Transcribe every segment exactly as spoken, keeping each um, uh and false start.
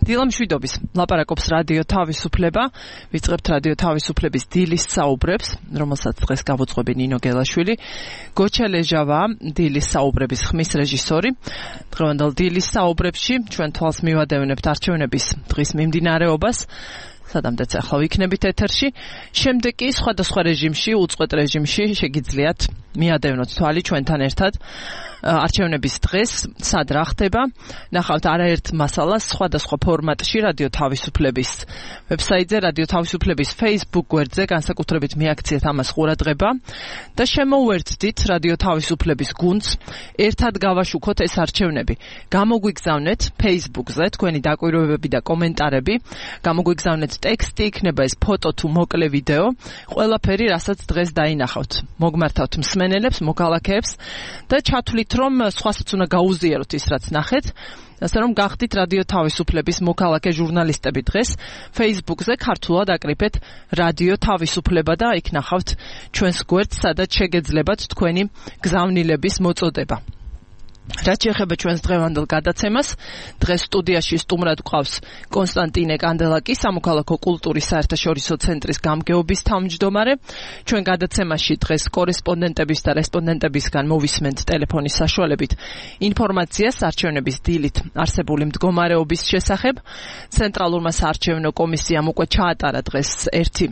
დილა მშვიდობის ლაპარაკობს რადიო თავისუფლება. ვიწყებთ რადიო თავისუფლების დილის საუბრებს, რომელსაც დღეს გავუძღვები ნინო გელაშვილი. გოჩა ლეჟავა, დილის საუბრების ხმის რეჟისორი. დღევანდელ დილის საუბრებში ჩვენ თვალს მივადევნებთ არჩევნების დღის მიმდინარეობას. სადამდეც ახლა ვიქნებით ეთერში. შემდეგ კი სხვადასხვა რეჟიმში, უწყვეტ რეჟიმში შეგიძლიათ მიადევნოთ თვალი ჩვენთან ერთად. არჩევნების დღეს სად რა ხდება? ნახავთ არაერთ მასალას სხვადასხვა ფორმატში რადიო თავისუფლების ვებსაიტზე, რადიო თავისუფლების Facebook გვერდზე, განსაკუთრებით მიაქციეთ ამას ყურადღება და შემოუერთდით რადიო თავისუფლების გუნდს. ერთად გავაშუქოთ ეს არჩევნები. გამოგვიგზავნეთ Facebook-ზე თქვენი დაკვირვებები და კომენტარები. გამოგვიგზავნეთ ტექსტი, იქნება ეს ფოტო თუ მოკლე ვიდეო. ყველაფერი, რასაც დღეს დაინახავთ. მოგმართავთ მსმენელებს, მოქალაქეებს და ჩათვლით რომ სხვასაც უნდა გაუზიაროთ ის რაც ნახეთ, ასე რომ გახდით რადიო თავისუფლების მოქალაქე ჟურნალისტები დღეს Facebook-ზე ქართულად აკრიფეთ რადიო თავისუფლება და იქ ნახავთ ჩვენს გვერდს, სადაც შეგეძლებათ თქვენი გზავნილების მოწოდება. რაც შეეხება ჩვენს დღევანდელ გადაცემას, დღეს სტუდიაში სტუმრად გვყავს კონსტანტინე კანდელაკი, სამოქალაქო კულტურის საერთაშორისო ცენტრის გამგეობის თავმჯდომარე. ჩვენ გადაცემაში დღეს კორესპონდენტების და რესპონდენტებისგან მოვისმენთ ტელეფონის საშუალებით ინფორმაციას არჩევნების დილით არსებული მდგომარეობის შესახებ. ცენტრალურმა საარჩევნო კომისიამ უკვე ჩაატარა დღეს ერთი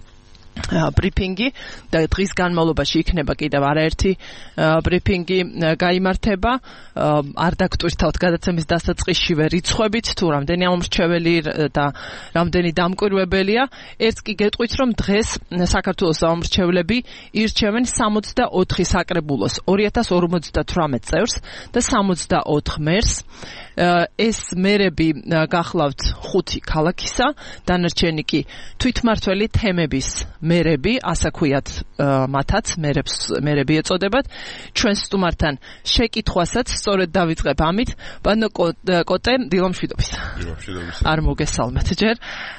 ბრიფინგი და დღის განმავლობაში იქნება კიდევ არაერთი ბრიფინგი გაიმართება. არ დაგტვირთავთ გადაცემის დასაწყისშივე რიცხვებით, თუ რამდენი ამომრჩეველი და რამდენი დამკვირვებელია. ერთს კი გეტყვით, რომ დღეს საქართველოს ამომრჩევლები ირჩევენ სამოცდაოთხ საკრებულოს, ორი ათას ორმოცდათვრამეტ წევრს და სამოცდაოთხ მერს. ეს მერები გახლავთ ხუთი ქალაქისა, დანარჩენი კი თვითმმართველი თემების მერები, ასაქვიათ მათაც, მერებს მერები ეწოდებათ. ჩვენ სტუმართან შეკითხვასაც სწორედ დავიწყებ ამით. პანო კოტე, დილა მშვიდობის. არ მოგესალმეთ ჯერ.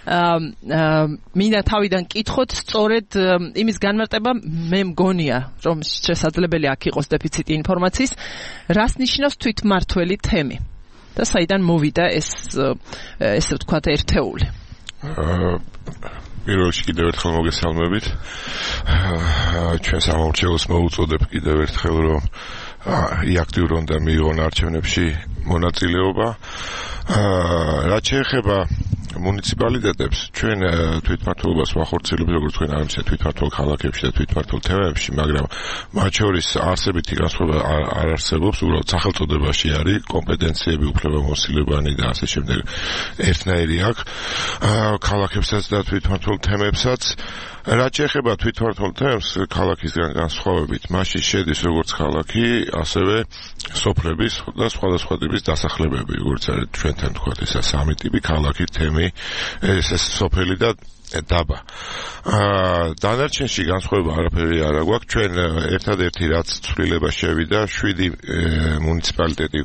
მინდა თავიდან კითხოთ, სწორედ იმის განმარტება მე მგონია, რომ შესაძლებელი აქ იყოს დეფიციტი ინფორმაციის, რას ნიშნავს თვითმმართველი თემი? და საიდან მოვიდა ეს ესე ვთქვათ ერთეული? პირველ რიგში კიდევ ერთხელ მოგესალმებით. ჩვენ სამომრჩევლოს მოუწოდებ კიდევ ერთხელ, რომ აქტიურად უნდა მიიღონ არჩევნებში მონაწილეობა. რაც შეეხება მუნიციპალიტეტებს, ჩვენ თვითმმართველობას ვახორციელებთ როგორც თქვენ ამისა თვითმმართველ ქალაქებში და თვითმმართველ თემებში, მაგრამ მათ შორის არსებითი განსხვავება არ არსებობს, უბრალოდ სახელწოდებაში არის კომპეტენციები, უფლებამოსილებანი და ასე შემდეგ ერთნაირი აქვს ქალაქებსაც და თვითმმართველ თემებსაც. რაც შეეხება თვითმმართველ თემებს ქალაქისგან განსხვავებით, მაშინ შედის როგორც ქალაქი, ასევე სოფლების და სხვადასხვა ტიპის დასახლებები, როგორც არის ჩვენთან თქვა ესა სამი ტიპი ქალაქი, თემი, ეს სოფელი და დაბა. დანარჩენში განსხვავება არაფერი არ აქვს. ჩვენ ერთადერთი რაც ცვლილება შევიდა, შვიდი მუნიციპალიტეტი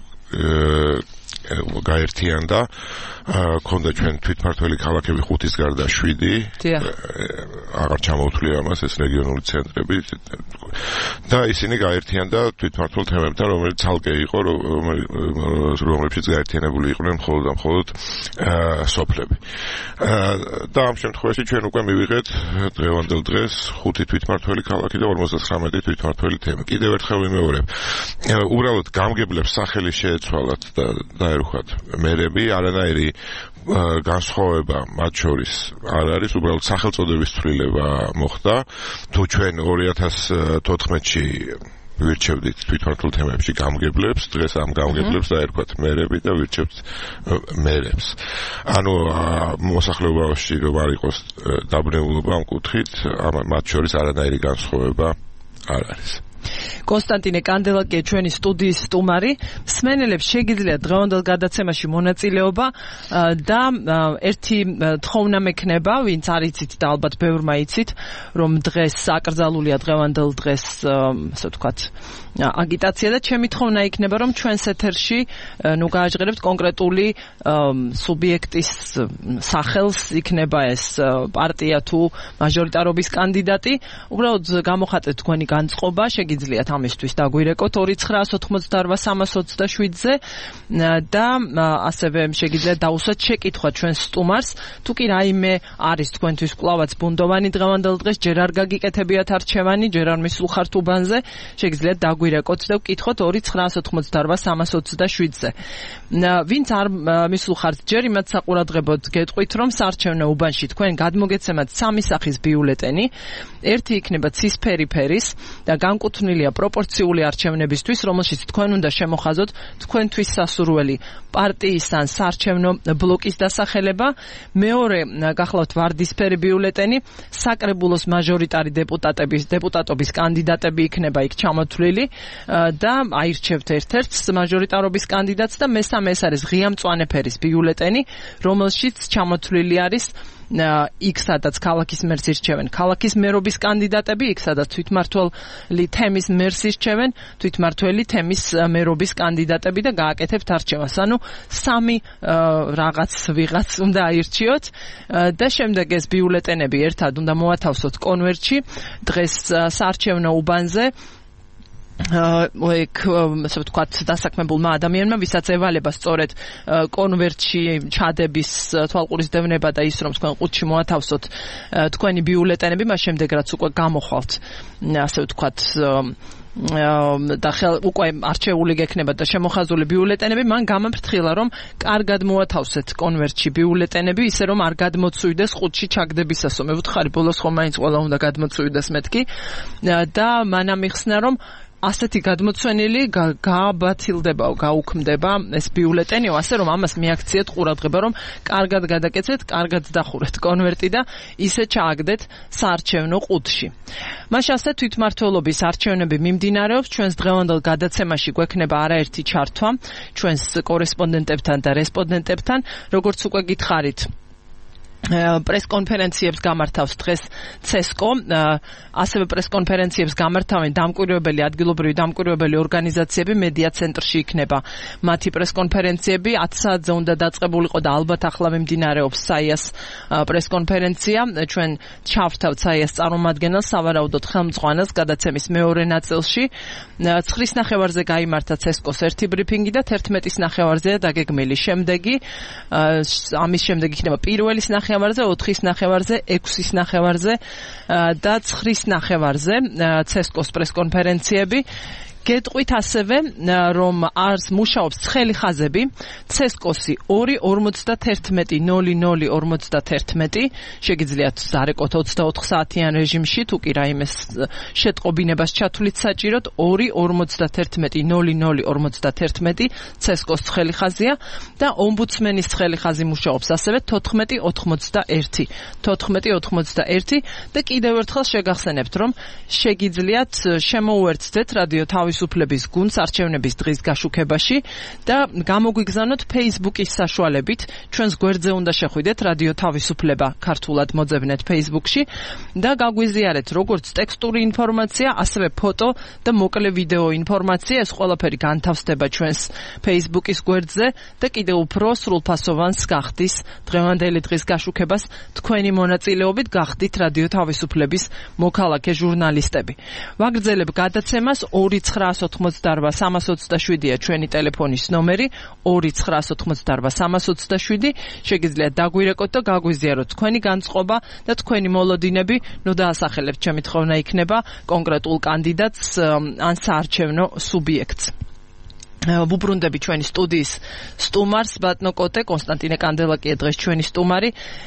გაერთიანდა. ქონდა ჩვენ თვითმმართველი ქალაქები ხუთის გარდა შვიდი. აღარ ჩამოვთვლია ამას ეს რეგიონული ცენტრები და ისინი გაერთიანდა თვითმმართველ თემებთან, რომელიც ცალკე იყო, რომლებშიც გაერთიანებული იყვნენ მხოლოდ და მხოლოდ სოფლები. და ამ შემთხვევაში ჩვენ უკვე მივიღეთ დღევანდელ დღეს ხუთი თვითმმართველი ქალაქი და ორმოცდათვრამეტი თვითმმართველი თემი. კიდევ ერთხელ ვიმეორებ, უბრალოდ გამგებლებს სახელი შეეცვალათ და დაერქვათ მერები, არანაირი განსხვავება მათ შორის არ არის, უბრალოდ სახელწოდების ცვლილება მოხდა. თუ ჩვენ ორი ათას თოთხმეტში ვირჩევდით თვითმმართველ თემებში გამგებლებს, დღეს ამ გამგებლებს დაერქვათ მერები და ვირჩევთ მერებს. ანუ მოსახლეობაში რომ არ იყოს დაბნეულობა ამ კუთხით, მათ შორის არანაირი განსხვავება არ არის. კონსტანტინე კანდელაკი ჩვენი სტუდიის სტუმარი. მსმენელებს შეგიძლიათ დღევანდელ გადაცემაში მონაწილეობა და ერთი თხოვნა მექნება, ვინც არ იცით და ალბათ ბევრმა იცით, რომ დღეს აკრძალულია დღევანდელ დღეს, ასე ვთქვათ, აგიტაცია და ჩემი თხოვნა იქნება რომ ჩვენს ეთერში ნუ გააჟღერებთ კონკრეტული სუბიექტის სახელს, იქნება ეს პარტია თუ მაჟორიტარობის კანდიდატი, უბრალოდ გამოხატეთ თქვენი განწყობა, შეგიძლიათ ამისთვის დაგვირეკოთ ორი ცხრაას ოთხმოცდაორ სამას ოცდაშვიდზე და ასევე შეგიძლიათ დაუსვათ შეკითხვა ჩვენს სტუმარს, თუ კი რაიმე არის თქვენთვის კლავაც ბუნდოვანი დღევანდელ დღეს, ჯერ არ გაგიკეთებიათ არჩევანი, ჯერ არ მისულხართ უბანზე, შეგიძლიათ დაგვირეკოთ და ვკითხოთ ორი ცხრაას ოთხმოცდაორ სამას ოცდაშვიდზე. ვინც არ მისულხართ ჯერ, იმათ საყურადღებოდ გეტყვით, რომ საარჩევნო უბანში თქვენ გადმოგეცემათ სამი სახის ბიულეტენი, ერთი იქნება ცისფერი ფერის და განკუთვნილია პროპორციული არჩევნებისთვის, რომელშიც თქვენ უნდა შემოხაზოთ თქვენთვის სასურველი პარტიის ან საარჩევნო ბლოკის დასახელება, მეორე გახლავთ ვარდისფერი ბიულეტენი, საკრებულოს მაჟორიტარი დეპუტატების დეპუტატობის კანდიდატები იქნება იქ ჩამოთვლილი და აირჩევთ ერთ-ერთს მაჟორიტარობის კანდიდატს და მესამე ეს არის ღია მწვანე ფერის ბიულეტენი, რომელშიც ჩამოთვლილი არის იქ სადაც ქალაქის მერს ირჩევენ ქალაქის მერობის კანდიდატები, იქ სადაც თვითმმართველი თემის მერს ირჩევენ თვითმმართველი თემის მერობის კანდიდატები და გააკეთებთ არჩევანს. ანუ სამი რაღაც ვიღაც უნდა აირჩიოთ და შემდეგ ეს ბიულეტენები ერთად უნდა მოათავსოთ კონვერტში დღეს საარჩევნო უბანზე ეგ ასე ვთქვათ დასაქმებულმა ადამიანმა, ვისაც ევალება სწორედ კონვერტში ჩადების თვალყურისდევნება და ის რომ თქვენ ყუთში მოათავსოთ თქვენი ბიულეტენები, მას შემდეგ რაც უკვე გამოხვალთ ასე ვთქვათ და უკვე არჩეული გექნება და შემოხაზული ბიულეტენები, მან გამაფრთხილა რომ კარგად მოათავსეთ კონვერტში ბიულეტენები, ისე რომ არ გადმოცუიდეს ყუთში ჩაგდებისას. მე ვუთხარი ბოლოს ხომ მაინც ყველა უნდა გადმოცუიდეს მეთქი და მან ამიხსნა რომ ასეთი გადმოცვენილი გააბათილდება, გაუქმდება ეს ბიულეტენი, ასე რომ ამას მიაქციეთ ყურადღება, რომ კარგად გადაკეთეთ, კარგად დახურეთ კონვერტი და ისე ჩააგდეთ საარჩევნო ყუთში. მაშ ასე თვითმმართველობის არჩევნები მიმდინარეობს, ჩვენს დღევანდელ გადაცემაში გვექნება არაერთი ჩართვა ჩვენს კორესპონდენტებთან და რესპონდენტებთან, როგორც უკვე გითხარით. პრესკონფერენციებს გამართავს დღეს ცესკო, ასევე პრესკონფერენციებს გამართავენ დამკვირვებელი ადგილობრივი დამკვირვებელი ორგანიზაციები, მედია ცენტრში იქნება მათი პრესკონფერენციები, ათი საათზე უნდა დაწყებულიყო და ალბათ ახლა მიმდინარეობს საიას პრესკონფერენცია. ჩვენ ჩავთავთ საიას წარმომადგენელს, სავარაუდოდ ხელმძღვანელს გადაცემის მეორე ნაწილში. ცხრის ნახევარზე გაიმართა ცესკოს ერთი ბრიფინგი და თერთმეტის ნახევარზეა დაგეგმილი. შემდეგი ამის შემდეგ იქნება პირველის ნახევარზე, ოთხის ნახევარზე, ექვსის ნახევარზე და ცხრის ნახევარზე ცესკოს პრესკონფერენციები. გეტყვით ასევე რომ არს მუშაობს ცხელი ხაზები, ცესკოსი ორი ორმოცდათერთმეტი ნული ნული ორმოცდათერთმეტი, შეგიძლიათ ზარეკოთ ოცდაოთხ საათიან რეჟიმში, თუ კი რაიმეს შეტყობინებას ჩათვლით საჭიროთ, ორი ორმოცდათერთმეტი ნული ნული ორმოცდათერთმეტი ცესკოს ცხელი ხაზია და ომბუდსმენის ცხელი ხაზი მუშაობს ასევე თოთხმეტი ოთხმოცდაერთი თოთხმეტი ოთხმოცდაერთი და კიდევ ერთხელ შეგახსენებთ რომ შეგიძლიათ შემოუერთდეთ რადიო თავისუფლების გუნდს არჩევნების დღის გაშუქებაში და გამოგვიგზავნოთ Facebook-ის საშუალებით, ჩვენს გვერდზე უნდა შეხვიდეთ რადიო თავისუფლება ქართულად მოძებნეთ Facebook-ში და გაგვიზიარეთ როგორც ტექსტური ინფორმაცია, ასევე ფოტო და მოკლე ვიდეო ინფორმაცია, ეს ყველაფერი განთავსდება ჩვენს Facebook-ის გვერდზე და კიდევ უფრო სრულფასოვანს გახდის დღევანდელი დღის გაშუქებას თქვენი მონაწილეობით გახდით რადიო თავისუფლების მოქალაქე ჟურნალისტები. ვაგრძელებ გადაცემას ორი ცხრაას ოთხმოცდაორ სამას ოცდაშვიდია ჩვენი ტელეფონის ნომერი, ორი ცხრაას ოთხმოცდაორ სამას ოცდაშვიდი, შეგიძლიათ დაგვირეკოთ და გაგვიზიაროთ თქვენი განწყობა და თქვენი მოლოდინები, ნუ დაასახელებთ, ჩემი თხოვნა იქნება კონკრეტულ კანდიდატს ან საარჩევნო სუბიექტს. ვუბრუნდები ჩვენი სტუდიის სტუმარს, ბატონო კოტე, კონსტანტინე კანდელაკია დღეს ჩვენი სტუმარი.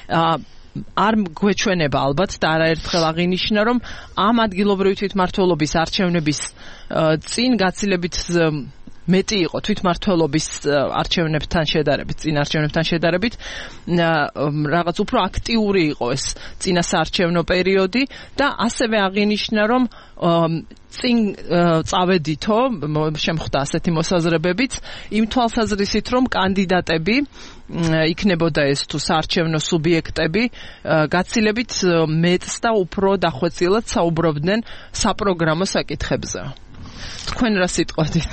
არ გვეჩვენება ალბათ და არაერთხელ აღინიშნა, რომ ამ ადგილობრივი თვითმმართველობის არჩევნების წინ გაცილებით მეტი იყო თვითმმართველობის არჩევნებთან შედარებით, წინ არჩევნებთან შედარებით, რაღაც უფრო აქტიური იყო ეს წინა საარჩევნო პერიოდი და ასევე აღინიშნა, რომ წინ წავედითო, შემხვდა ასეთი მოსაზრებებიც, იმ თვალსაზრისით, რომ კანდიდატები იქნებოდა ეს თუ საარჩევნო სუბიექტები გაცილებით მეტს და უფრო დახვეწილად საუბრობდნენ საპროგრამო საკითხებზე. თქვენ რა სიტყვით?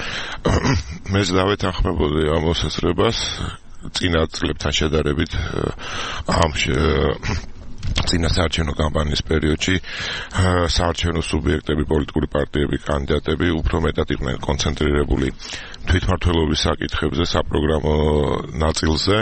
მე დავეთანხმებოდი ამ მოსაზრებას წინა წლებთან შედარებით ამ წინა საარჩევნო კამპანიის პერიოდში საარჩევნო სუბიექტები, პოლიტიკური პარტიები, კანდიდატები უფრო მეტად იყვნენ კონცენტრირებული თვითმმართველობის საკითხებზე, საპროგრამო ნაწილზე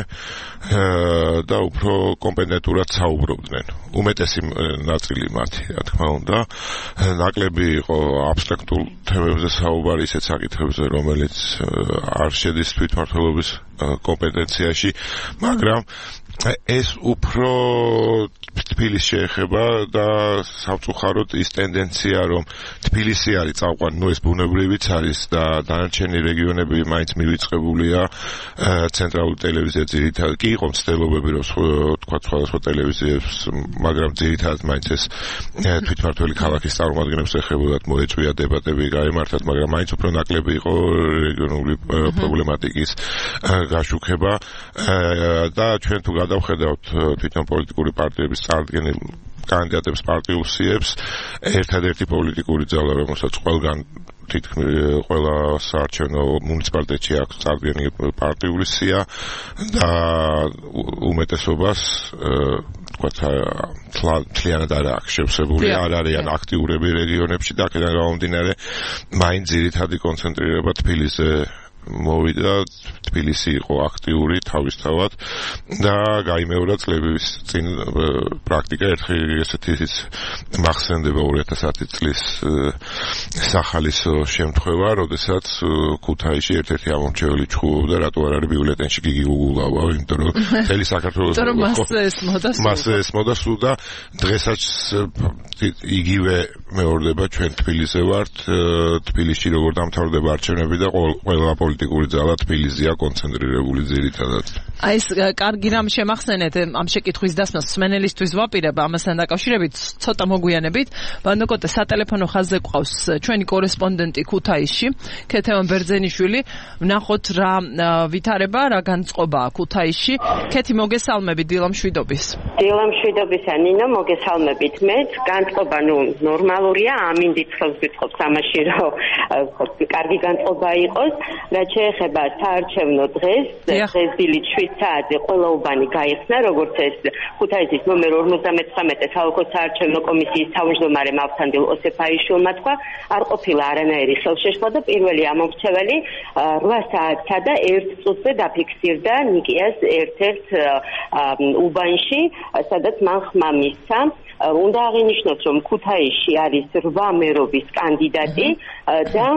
და უფრო კომპეტენტურად საუბრობდნენ. უმეტესი ნაწილი მათი, რა თქმა უნდა, ნაკლები იყო აბსტრაქტულ თემებზე საუბარი ისეთ საკითხებზე, რომელიც არ შედის თვითმმართველობის კომპეტენციაში, მაგრამ ეს უფრო თბილისს შეეხება და სამწუხაროდ ის ტენდენცია, რომ თბილისი არის წამყვანი, ნუ ეს ბუნებრივიც არის და დანარჩენი რეგიონები მაინც მივიწყებულია ცენტრალური ტელევიზია ძირითადად კი იყო მცდელობები, რომ თქვა სხვადასხვა ტელევიზიებს, მაგრამ ძირითადად მაინც ეს თვითმმართველი ქალაქის წარმომადგენლებს ეხებოდათ, მოეწვია დებატები გაემართათ, მაგრამ მაინც უფრო ნაკლები იყო რეგიონული პრობლემატიკის გაშუქება და ჩვენ თუ გადავხედავთ თვითონ პოლიტიკური პარტიების წარდგენილ კანდიდატებს, პარტიულ სიებს, ერთადერთი პოლიტიკური ძალა, რომელსაც ყველგან თითქმის ყველა საარჩევნო მუნიციპალიტეტში აქვს წარდგენილი პარტიული სია და უმეტესობას თქვათ თლიანად არ აქვს შევსებული, არ არიან აქტიურები რეგიონებში და აქედან გამომდინარე მაინც ძირითადი კონცენტრირება თბილისზე მოვიდა, თბილისი იყო აქტიური თავისთავად და გაიმეორა წლების წინ პრაქტიკა ერთხელ ესეთი მახსენდება ორი ათას ათი წლის სახალისო შემთხვევა, როდესაც ქუთაისში ერთ-ერთი ამომრჩეველი ჩხუბობდა, რატო არ არის ბიულეტენში გიგი გუგულავა, იმიტომ რომ მთელი საქართველოს მასზე ესმოდა სულ და დღესაც იგივე მეორდება ჩვენ თბილისზე ვართ, თბილისში როგორ დამთავრდება არჩევნები და ყველა პოლიტიკური ძალა თბილისზეა კონცენტრირებული ძირითადად. აი ეს კარგი რამ შემახსენეთ ამ შეკითხვის დასმას სმენელისთვის ვაპირებ ამასთან დაკავშირებით ცოტა მოგვიანებით. ბანდოკოტე სატელეფონო ხაზზე ყავს ჩვენი კორესპონდენტი ქუთაისში, ქეთევან ბერძენიშვილი. ვნახოთ რა ვითარება, რა განწყობაა ქუთაისში. ქეთი მოგესალმებით დილამშვიდობის. დილამშვიდობისა ნინო, მოგესალმებით. მე განწყობა ნუ ნორმალურია, ამინდით ხელს გითხოვს ამაში, რომ კარგი განწყობა იყოს. რაც შეეხება საარჩევნო დღეს, დღეს დილით შვიდ საათზე ყველა უბანი გაიხსნა, როგორც ეს ქუთაისის ნომერ ორმოცდამეცხრამეტე საოლქო საარჩევნო კომისიის თავმჯდომარემ ავთანდილ ოსეფაიშვილმა თქვა, არ ყოფილა არანაირი ხელშეშლა და პირველი ამომრჩეველი რვა საათსა და ერთ წუთზე დაფიქსირდა ნიკიას ერთ-ერთ უბანში, სადაც მან ხმა მისცა. უნდა აღინიშნოთ, რომ ქუთაისში არის რვა მერობის კანდიდატი და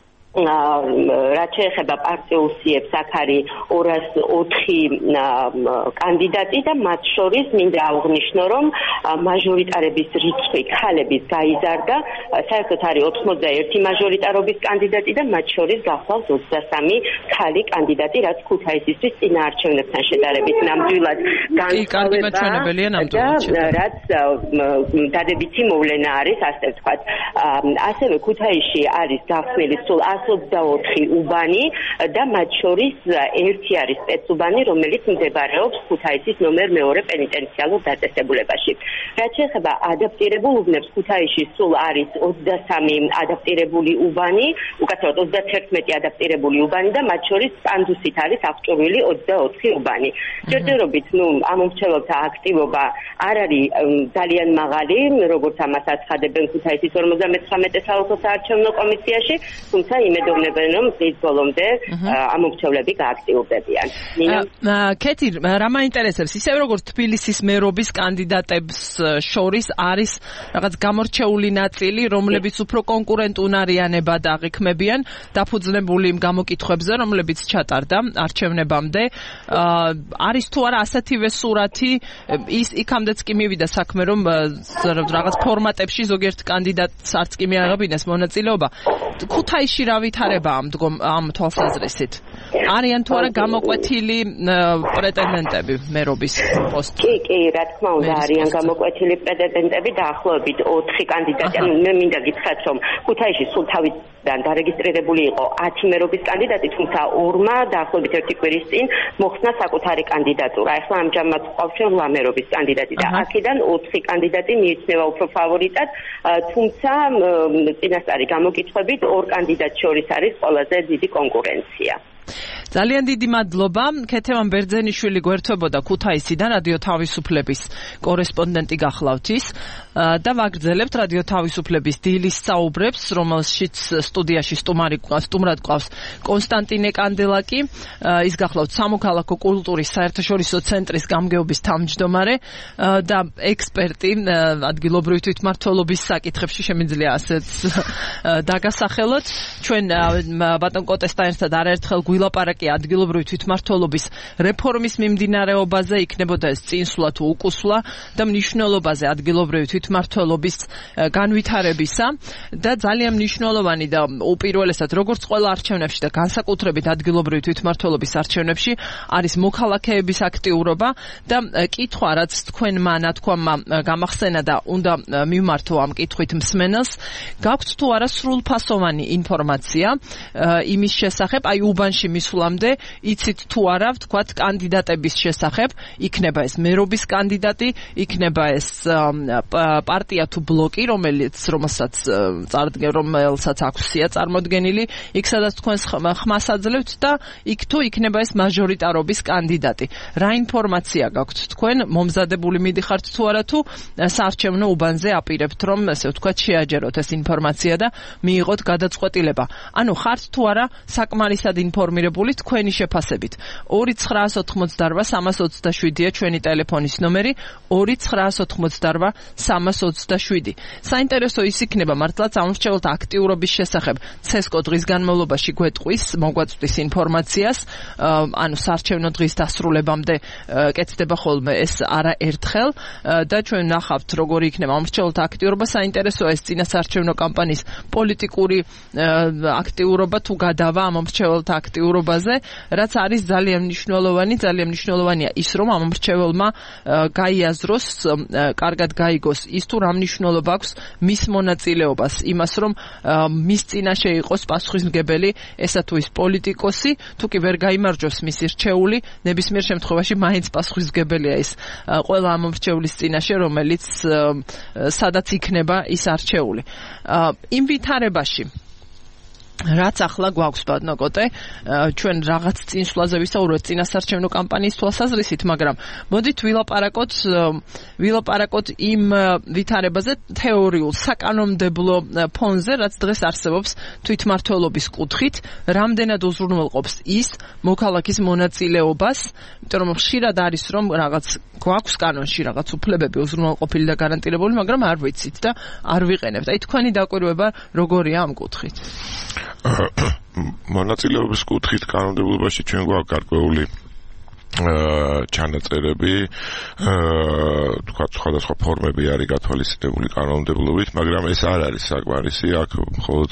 რაც შეეხება პარტიულ სიებს, აქ არის ორას ოთხი კანდიდატი და მათ შორის მინდა აღვნიშნო, რომ მაჟორიტარების რიცხვი ქალების გაიზარდა, საერთოდ არის ოცდაერთი მაჟორიტარობის კანდიდატი და მათ შორის გახლავს ოცდასამი ქალი კანდიდატი, რაც ქუთაისისთვის წინაარჩევნებთან შედარებით ნამდვილად განსხვავებაა და რაც დადებითი მოვლენა არის, ასე ვთქვათ. ასევე ქუთაისში არის გახსნილი სულ ოცდაოთხი უბანი და მათ შორის ერთი არის სპეცუბანი, რომელიც მდებარეობს ქუთაისის ნომერ მეორე პენიტენციალურ დაწესებულებაში. რაც შეეხება ადაპტირებულ უბნებს, ქუთაისში სულ არის ოცდასამი ადაპტირებული უბანი, უკაცრავად ოცდათერთმეტი ადაპტირებული უბანი და მათ შორის პანდუსით არის აღჭურვილი ოცდაოთხი უბანი. ჯერჯერობით, ნუ ამომრჩეველთა აქტივობა არ არის ძალიან მაღალი, როგორც ამას აცხადებენ ქუთაისის ორმოცდამეცხრამეტე საოლქო საარჩევნო კომისიაში, თუმცა იმედოვნებენ, რომ წლის ბოლომდე ამომრჩევლები გააქტიურდებიან. ქეთი, რა მაინტერესებს, ისევ როგორც თბილისის მერობის კანდიდატებს შორის არის რაღაც გამორჩეული ნაწილი, რომლებიც უფრო კონკურენტუნარიანებად აღიქმებიან, დაფუძნებული იმ გამოკითხვებზე, რომლებიც ჩატარდა არჩევნებამდე. არის თუ არა ასეთივე სურათი, ის იქამდეც კი მივიდა საქმე, რომ რაღაც ფორმატებში ზოგიერთ კანდიდატს არც კი მიაღებინეს მონაწილეობა. ქუთაისში რა ვითარება ამ ამ თვალსაზრისით? არიან თუ არა გამოკვეთილი პრეტენდენტები მერობის პოსტზე? კი, კი, რა თქმა უნდა, არიან გამოკვეთილი პრეტენდენტები დაახლოებით ოთხი კანდიდატი. ანუ მე მინდა გითხრათ, რომ ქუთაისში სულ თავიდან დარეგისტრირებული იყო ათი მერობის კანდიდატი, თუმცა ორმა დაახლოებით ერთი კვირის წინ მოხსნა საკუთარი კანდიდატურა. ახლა ამჟამად ყავს ჩვენ რვა მერობის კანდიდატი და აქედან ოთხი კანდიდატი მიიჩნევა უფრო ფავორიტად, თუმცა წინასწარი გამოკითხვებით ორ კანდიდატს შორის არის ყველაზე დიდი კონკურენცია. ძალიან დიდი მადლობა. ქეთევან ბერძენიშვილი გვერდთვებოდა ქუთაისიდან, რადიო თავისუფლების კორესპონდენტი გახლავთ ის და ვაგრძელებთ რადიო თავისუფლების დილის საუბრებს, რომელშიც სტუდიაში სტუმარი სტუმრად ყავს კონსტანტინე კანდელაკი, ის გახლავთ სამოქალაქო კულტურის საერთაშორისო ცენტრის გამგეობის თავმჯდომარე და ექსპერტი ადგილობრივი თვითმმართველობის საკითხებში, შემიძლია ასეც დაგასახელოთ. ჩვენ ბატონ კოტესთან ერთად არაერთხელ ვილაპარაკეთ ადგილობრივი თვითმმართველობის რეფორმის მიმდინარეობაზე, იქნებოდა ეს წინსვლა თუ უკუსვლა და მნიშვნელობაზე ადგილობრივი თვითმმართველობის განვითარებისა და ძალიან მნიშვნელოვანი და უპირველესად როგორც ყველა არჩევნებში და განსაკუთრებით ადგილობრივი თვითმმართველობის არჩევნებში არის მოქალაქეების აქტიურობა და კითხვა, რაც თქვენმა ნათქვამმა გამახსენა და უნდა მივმართო ამ კითხვით მსმენელს, გაქვთ თუ არა სრულფასოვანი ინფორმაცია იმის შესახებ, აი უბანში მისვლა იცით თუ არა, ვთქვათ, კანდიდატების შესახებ, იქნება ეს მერობის კანდიდატი, იქნება ეს პარტია თუ ბლოკი, რომელიც რომელსაც რომელსაც აქვს სია წარმოდგენილი, იქ სადაც თქვენ ხმას აძლევთ და იქ თუ იქნება ეს მაჟორიტარობის კანდიდატი. რა ინფორმაცია გაქვთ თქვენ, მომზადებული მიდიხართ თუ არა თუ საარჩევნო უბანზე აპირებთ, რომ ესე ვთქვათ, შეაჯეროთ ეს ინფორმაცია და მიიღოთ გადაწყვეტილება. ანუ ხართ თუ არა საკმარისად ინფორმირებული თქვენი შეფასებით. ორი ცხრაას ოთხმოცდარვა სამას ოცდაშვიდია ჩვენი ტელეფონის ნომერი, ორი ცხრაას ოთხმოცდარვა სამას ოცდაშვიდი. საინტერესო ის იქნება მართლაც ამორჩეულთა აქტიურობის შესახებ. ცესკო დღის განმავლობაში გვეტყვის, მოგვაწვდის ინფორმაციას, ანუ საარჩევნო დღის დასრულებამდე კეთდება ხოლმე ეს არა ერთხელ და ჩვენ ნახავთ როგორი იქნება ამორჩეულთა აქტიურობა. საინტერესოა ეს წინასაარჩევნო კამპანიის პოლიტიკური აქტიურობა თუ გადავა ამ ამორჩეულთა აქტიურობაზე, რაც არის ძალიან მნიშვნელოვანი, ძალიან მნიშვნელოვანია ის, რომ ამ მრჩეველმა გაიაზროს, კარგად გაიგოს ის თუ რა მნიშვნელობა აქვს მის მონაწილეობას, იმას რომ მის წინაშე იყოს პასუხისმგებელი ესა თუ ის პოლიტიკოსი, თუ კი ვერ გაიმარჯვოს მისი რჩეული, ნებისმიერ შემთხვევაში მაინც პასუხისმგებელია ის ყველა ამ მრჩევლის წინაშე, რომელიც სადაც იქნება ის არჩეული. იმ ვითარებაში რაც ახლა გვაქვს ბატონო კოტე, ჩვენ რაღაც წინსვლაზე ვისაუბრეთ წინასაარჩევნო კამპანიის თვალსაზრისით, მაგრამ მოდით ვილაპარაკოთ ვილაპარაკოთ იმ ვითარებაზე თეორიულ საკანონმდებლო ფონზე, რაც დღეს არსებობს თვითმმართველობის კუთხით, რამდენად უზრუნველყოფს ის მოქალაქის მონაწილეობას, იმიტომ რომ ხშირად არის რომ რაღაც გვაქვს კანონში რაღაც უფლებები უზრუნველყოფილი და გარანტირებული, მაგრამ არ ვიცით და არ ვიყენებთ. აი თქვენი დაკვირვება როგორია ამ კუთხით? მონაწილეობის კუთხით კანონმდებლობაში ჩვენ გვაქვს გარკვეული ჩანაწერები, თქვა სხვადასხვა ფორმები არის გათვალისწინებული კანონმდებლობით, მაგრამ ეს არ არის საკმარისი, აქ მხოლოდ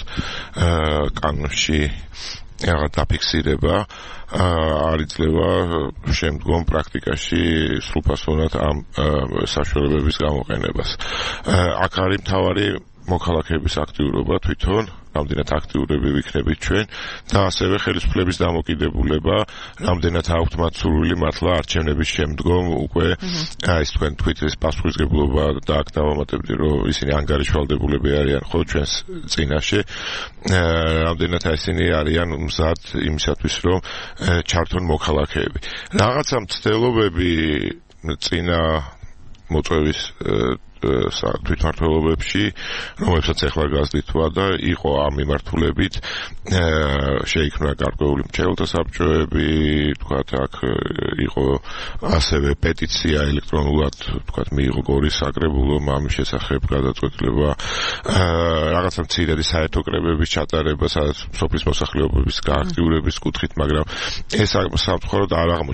კანონში რაღაც დაფიქსირება არ იძლევა შემდგომ პრაქტიკაში სრულფასოვნად ამ საშუალებების გამოყენებას. აქ არის მთავარი მოქალაქეების აქტიურობა თვითონ, რამდენად აქტიურები ვიქნებით ჩვენ და ასევე ხელისუფლების დამოკიდებულება, რამდენად აქვთ მათ სურვილი მართლა არჩევნების შემდგომ უკვე ეს თქვენ თქვით ეს პასუხისმგებლობა და აქ დავამატებდი რომ ისინი ანგარიშვალდებულები არიან ხო ჩვენს წინაშე, რამდენად ისინი არიან მზად იმისათვის რომ ჩართონ მოქალაქეები. რაღაცა მცდელობები წინა მოწვევის თვითმმართველობებში, რომელსაც ახლა გაზრდითვა და იყო ამ მიმართულებით შეიქმნა გარკვეული მრჩეველთა საბჭოები, თქვათ აქ იყო ასევე პეტიცია ელექტრონულად, თქვათ მიიღო გორის საკრებულომ ამის შესახებ გადაწყვეტილება, რაღაცა მცირედი საერთო კრებების ჩატარება, სადაც სოფლის მოსახლეობების გააქტიურების კუთხით, მაგრამ ეს სამწუხაროდ არ აღმოჩნდა.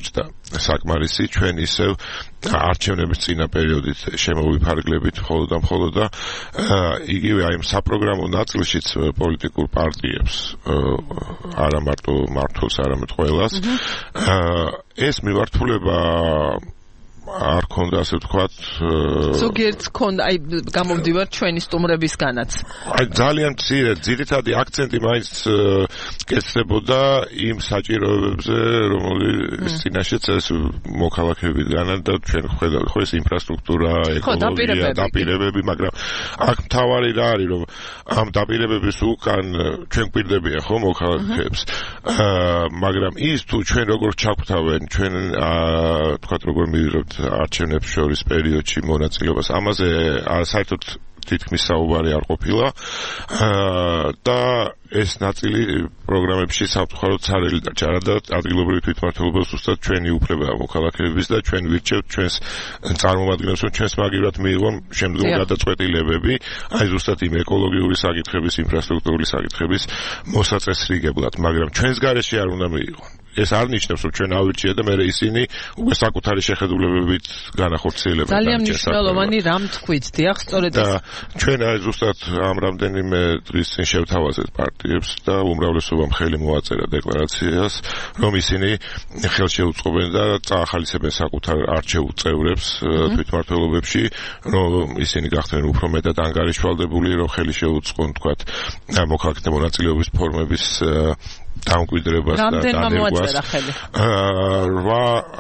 საკმარისი ჩვენ ისევ არჩევნების წინა პერიოდით შემოვიფარგლებით მხოლოდ და მხოლოდ და იგივე აი საპროგრამო ნაწილშიც პოლიტიკურ პარტიებს არა მარტო მართლს არამედ ყველას ეს მიმართულება არ ქონდა ასე ვთქვათ ზოგიერთს ქონდა აი გამომდივარ ჩვენი სტუმრებისგანაც აი ძალიან მცირე ძირითადი აქცენტი მაინც კეთდებოდა იმ საჭიროებებზე რომელიც წინაშეც ეს მოქალაქეებიდანან და ჩვენ ხედავთ ხო ეს ინფრასტრუქტურა ეკოლოგია დაპირებები მაგრამ აქ მთავარი რა არის რომ ამ დაპირებების უკან ჩვენ გვირდებია ხო მოქალაქეებს მაგრამ ის თუ ჩვენ როგორ ჩაგვთავენ ჩვენ ვთქვათ როგორ მივიღებთ არჩევნებს შორის პერიოდში მონაწილეობას ამაზე საერთოდ თითქმის საუბარი არ ყოფილა და ეს ნაწილი პროგრამებში სამწუხაროდ ცარიელი დარჩა და ადგილობრივი თვითმმართველობა ზუსტად ჩვენი უფლებაა მოქალაქეების და ჩვენ ვირჩევთ ჩვენს წარმომადგენლებს რომ ჩვენს მაგივრად მიიღონ შემდგომ გადაწყვეტილებები აი ზუსტად იმ ეკოლოგიური საკითხების ინფრასტრუქტურული საკითხების მოსაწესრიგებლად მაგრამ ჩვენს გარეშე არ უნდა მიიღონ ეს არ ნიშნავს რომ ჩვენ ავირჩიეთ და მე ისინი უკვე საკუთარი შეხედულებებით განახორციელებენ ძალიან მნიშვნელოვანი რამ თქვით დიახ სწორედ და ჩვენ აი ზუსტად ამ რამდენიმე დღის წინ შევთავაზეთ პარტიებს და უმრავლესობამ ხელი მოაწერა დეკლარაციას რომ ისინი ხელშეუწყობენ და წაახალისებენ საკუთარ არჩეულ წევრებს თვითმმართველობებში რომ ისინი გახდნენ უფრო მეტად ანგარიშვალდებული რომ ხელი შეუწყონ თქვათ მოქალაქეთა მონაწილეობის ფორმების დამკვიდრებას და დანერგვას რვა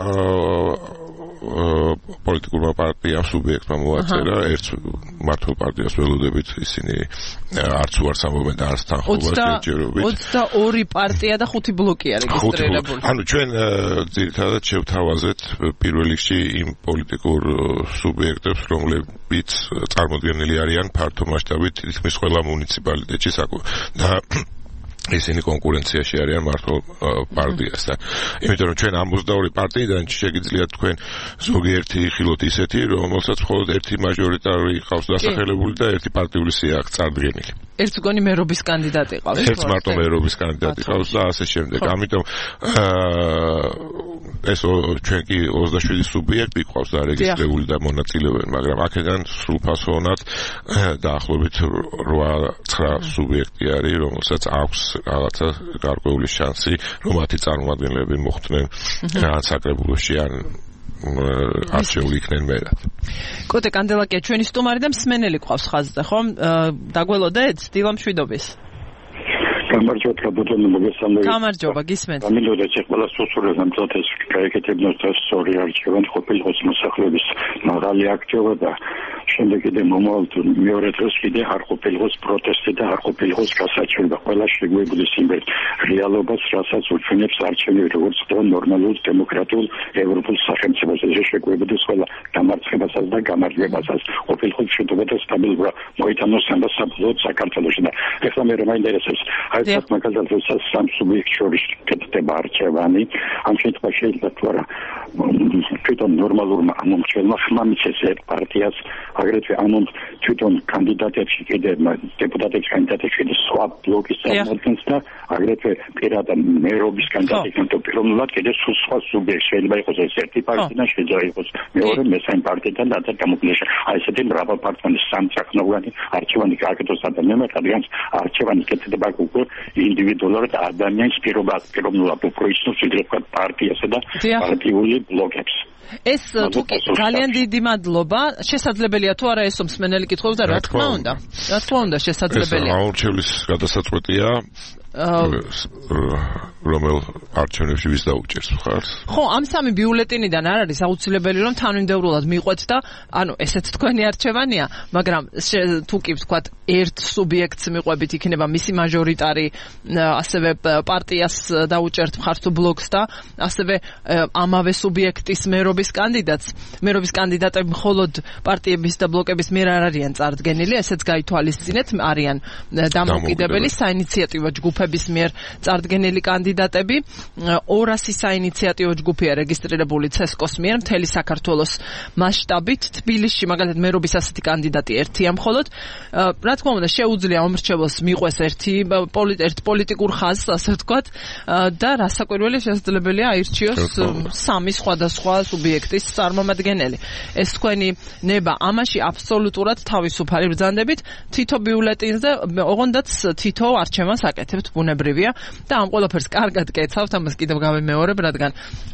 პოლიტიკურმა პარტიამ სუბიექტმა მოაწერა ერთ მართლ პარტიას ველოდებით ისინი არც უარს ამბობენ და არც თანხმობას ჯერჯერობით ოცდაორი პარტია და ხუთი ბლოკია რეგისტრირებული ანუ ჩვენ ძირითადად შევთავაზეთ პირველ რიგში იმ პოლიტიკურ სუბიექტებს რომლებიც წარმოდგენილი არიან ფართო მასშტაბით თითქმის ყველა მუნიციპალიტეტში და ისინი კონკურენციაში არიან მართლ პარტიასთან. იმიტომ რომ ჩვენ ამ ოცდაორი პარტიიდან შეგიძლიათ თქვენ ზოგიერთი ხილოთ ისეთი, რომელსაც მხოლოდ ერთი მაჟორიტარი ყავს დასახელებული და ერთი პარტიული სია აქვს წარდგენილი. ერთ გონი მერობის კანდიდატი ყავს. ერთ მარტო მერობის კანდიდატი ყავს და ასე შემდეგ. ამიტომ ეს ჩვენ კი ოცდაშვიდი სუბიექტი ყავს დარეგისტრირებული და მონაწილეობენ, მაგრამ აქედან სრულფასოვნად დაახლოებით რვა ცხრა სუბიექტი არის, რომელსაც აქვს რაღაცა გარკვეული შანსი, რომ მათი წარმომადგენლები მოხვდნენ რაღაც საკრებულოში ან არჩეული იქნენ მერად. კოტე კანდელაკია ჩვენი სტუმარი და მსმენელი ყავს ხაზზე, ხო? დაგველოდეთ დილამშვიდობის. გამარჯობა ბატონო მოგესალმებით. გამარჯობა, გისმენთ. გამილოდა ყველა სოციალურ სამწათეს გაეკეთებინოს და სწორი არჩევან ყოფილიყოს მოსახლეობის მაღალი აქტიობა და შემდეგ კიდე მომავალ მეორე დღეს კიდე არ ყოფილიყოს პროტესტი და არ ყოფილიყოს გასაჩვენება. ყველა შეგვიძლია სიმბერ რეალობას, რასაც უჩვენებს არჩევნები როგორც ნორმალურ დემოკრატიულ ევროპულ სახელმწიფოზე შეგვიძლია ყველა დამარცხებასაც და გამარჯვებასაც ყოფილიყოს შეტობა და სტაბილურობა მოიტანოს და საბოლოოდ საქართველოში და ეხლა მე რომ მაინტერესებს აი მაგალითად სამ სუბიექტ შორის კეთდება არჩევანი ამ შემთხვევაში შეიძლება თუ არა თვითონ ნორმალურმა ამომრჩევლმა ხმა მიცეს ერთ პარტიას აგრეთვე ამონ თვითონ კანდიდატებში კიდე დეპუტატების კანდიდატებში კიდე სხვა ბლოკის წარმოადგენს და აგრეთვე პირადად მერობის კანდიდატებთან თუ პიროვნულად კიდე სხვა სუბიექტი შეიძლება იყოს ეს ერთი პარტიიდან შეიძლება იყოს მეორე მესამე პარტიიდან და დამოკიდებული აი ესეთი მრავალპარტიული სამწახნობანი არჩევანი გააკეთოს ადამიანმა რადგან არჩევანი კეთდება უკვე ინდივიდუალურად ადამიანის პირობას პიროვნულად უფრო ისნობს ვიდრე პარტიასა და პარტიული ბლოკებს. ეს თუკი ძალიან დიდი მადლობა. შესაძლებელია თუ არა ეს მსმენელი კითხულობს და რა თქმა უნდა. რა თქმა უნდა შესაძლებელია. ეს აურჩევლის გადასაწყვეტია რომელ არჩევნებში ვის დაუჭერს ხარს? ხო, ამ სამი ბიულეტინიდან არ არის აუცილებელი რომ თანმიმდევრულად მიყვეთ და ანუ ესეც თქვენი არჩევანია, მაგრამ თუ კი ვთქვათ ერთ სუბიექტს მიყვებით იქნება მისი მაჟორიტარი, ასევე პარტიას დაუჭერთ მხარს თუ ბლოკს და ასევე ამავე სუბიექტის მერობის კანდიდატს, მერობის კანდიდატები მხოლოდ პარტიების და ბლოკების მიერ არ არიან წარდგენილი, ესეც გაითვალისწინეთ, არიან დამოუკიდებელი საინიციატივო ჯგუფები ჯგუფების მიერ წარდგენილი კანდიდატები. ორასი საინიციატივო ჯგუფია რეგისტრირებული ცესკოს მიერ მთელი საქართველოს მასშტაბით. თბილისში მაგალითად მერობის ასეთი კანდიდატი ერთია მხოლოდ. რა თქმა უნდა, შეუძლია მომრჩეველს მიყვეს ერთი ერთ პოლიტიკურ ხაზს, ასე ვთქვათ, და რასაკვირველი შესაძლებელია აირჩიოს სამი სხვადასხვა სუბიექტის წარმომადგენელი. ეს თქვენი ნება ამაში აბსოლუტურად თავისუფალი ბრძანდებით თითო ბიულეტენზე ოღონდაც თითო არჩევანს აკეთებთ, ბუნებრივია და ამ ყველაფერს კარგად კეცავთ, ამას კიდევ გავიმეორებ, რადგან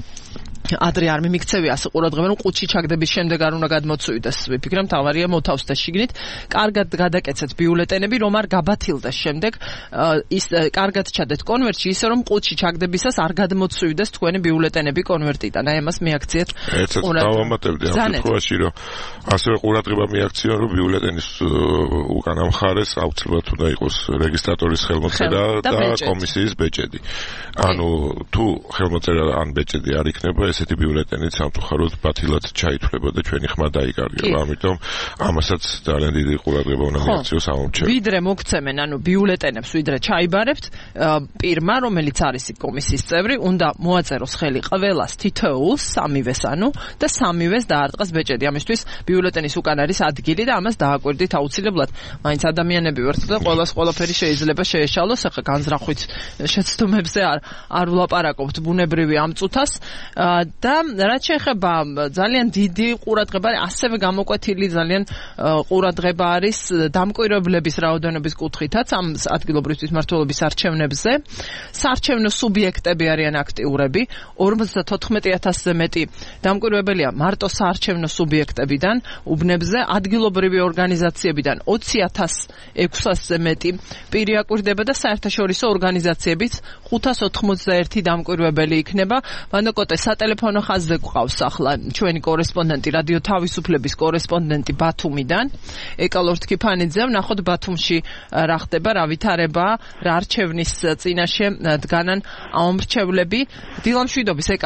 ადრე არ მიმიქცევი ასე ყურადღება, რომ ყუთში ჩაგდების შემდეგ არ უნდა გადმოცვიდეს. ვიფიქრე, მთავარია მოთავსდეს შიგნით. კარგად გადაკეცეთ ბიულეტენები, რომ არ გაბათილდეს შემდეგ ის კარგად ჩადეთ კონვერტში, ისე რომ ყუთში ჩაგდებისას არ გადმოცვიდეს თქვენი ბიულეტენები კონვერტიდან. აი ამას მიაქციეთ. ერთად დავამატებდი ამ შემთხვევაში, რომ ასევე ყურადღება მიაქციონ, რომ ბიულეტენის უკანა მხარეს აუცილებლად უნდა იყოს რეგისტრატორის ხელმოწერა და კომისიის ბეჭედი. ანუ თუ ხელმოწერა ან ბეჭედი არ იქნება, ესეთი ბიულეტენით სამწუხაროდ ბათილად ჩაითვლება და ჩვენი ხმა დაიკარგება. ამიტომ ამასაც ძალიან დიდი ყურადღება უნდა მიაქციოს ამომრჩეველს. ვიდრე მოგცემენ, ანუ ბიულეტენებს ვიდრე ჩაიბარებთ, პირმა, რომელიც არის კომისიის წევრი, უნდა მოაწეროს ხელი ყველას თითოეულს, სამივეს ანუ და სამივეს დაარტყას ბეჭედი. ამისთვის ბიულეტენის უკან არის ადგილი და ამას დააკვირდით აუცილებლად. მაინც ადამიანები ვართ და ყველას ყველაფერი შეიძლება შეეშალოს, ახლა განზრახვით შეცდომებზე არ არ ვლაპარაკობთ ბუნებრივი ამ წუთას. და რაც შეეხება ძალიან დიდი ყურადღება, ასევე გამოკვეთილი ძალიან ყურადღება არის დამკვირვებლების რაოდენობის კუთხითაც ამ ადგილობრივი თვითმმართველობის არჩევნებზე. საარჩევნო სუბიექტები არიან აქტიურები, ორმოცდათოთხმეტი ათასზე მეტი დამკვირვებელია მარტო საარჩევნო სუბიექტებიდან, უბნებზე, ადგილობრივი ორგანიზაციებიდან ოცი ათას ექვსასზე მეტი პირი აკვირდება და საერთაშორისო ორგანიზაციებით ხუთას ოთხმოცდაერთი დამკვირვებელი იქნება. ვანოკოტე სატელეფონო ხაზზე გვყავს ახლა ჩვენი კორესპონდენტი, რადიო თავისუფლების კორესპონდენტი ბათუმიდან, ეკალორ თქიფანიძე. ვნახოთ ბათუმში რა ხდება, რა ვითარება, რა არჩევნის წინაშე დგანან ამომრჩევლები. დილამშვიდობის, ეკა.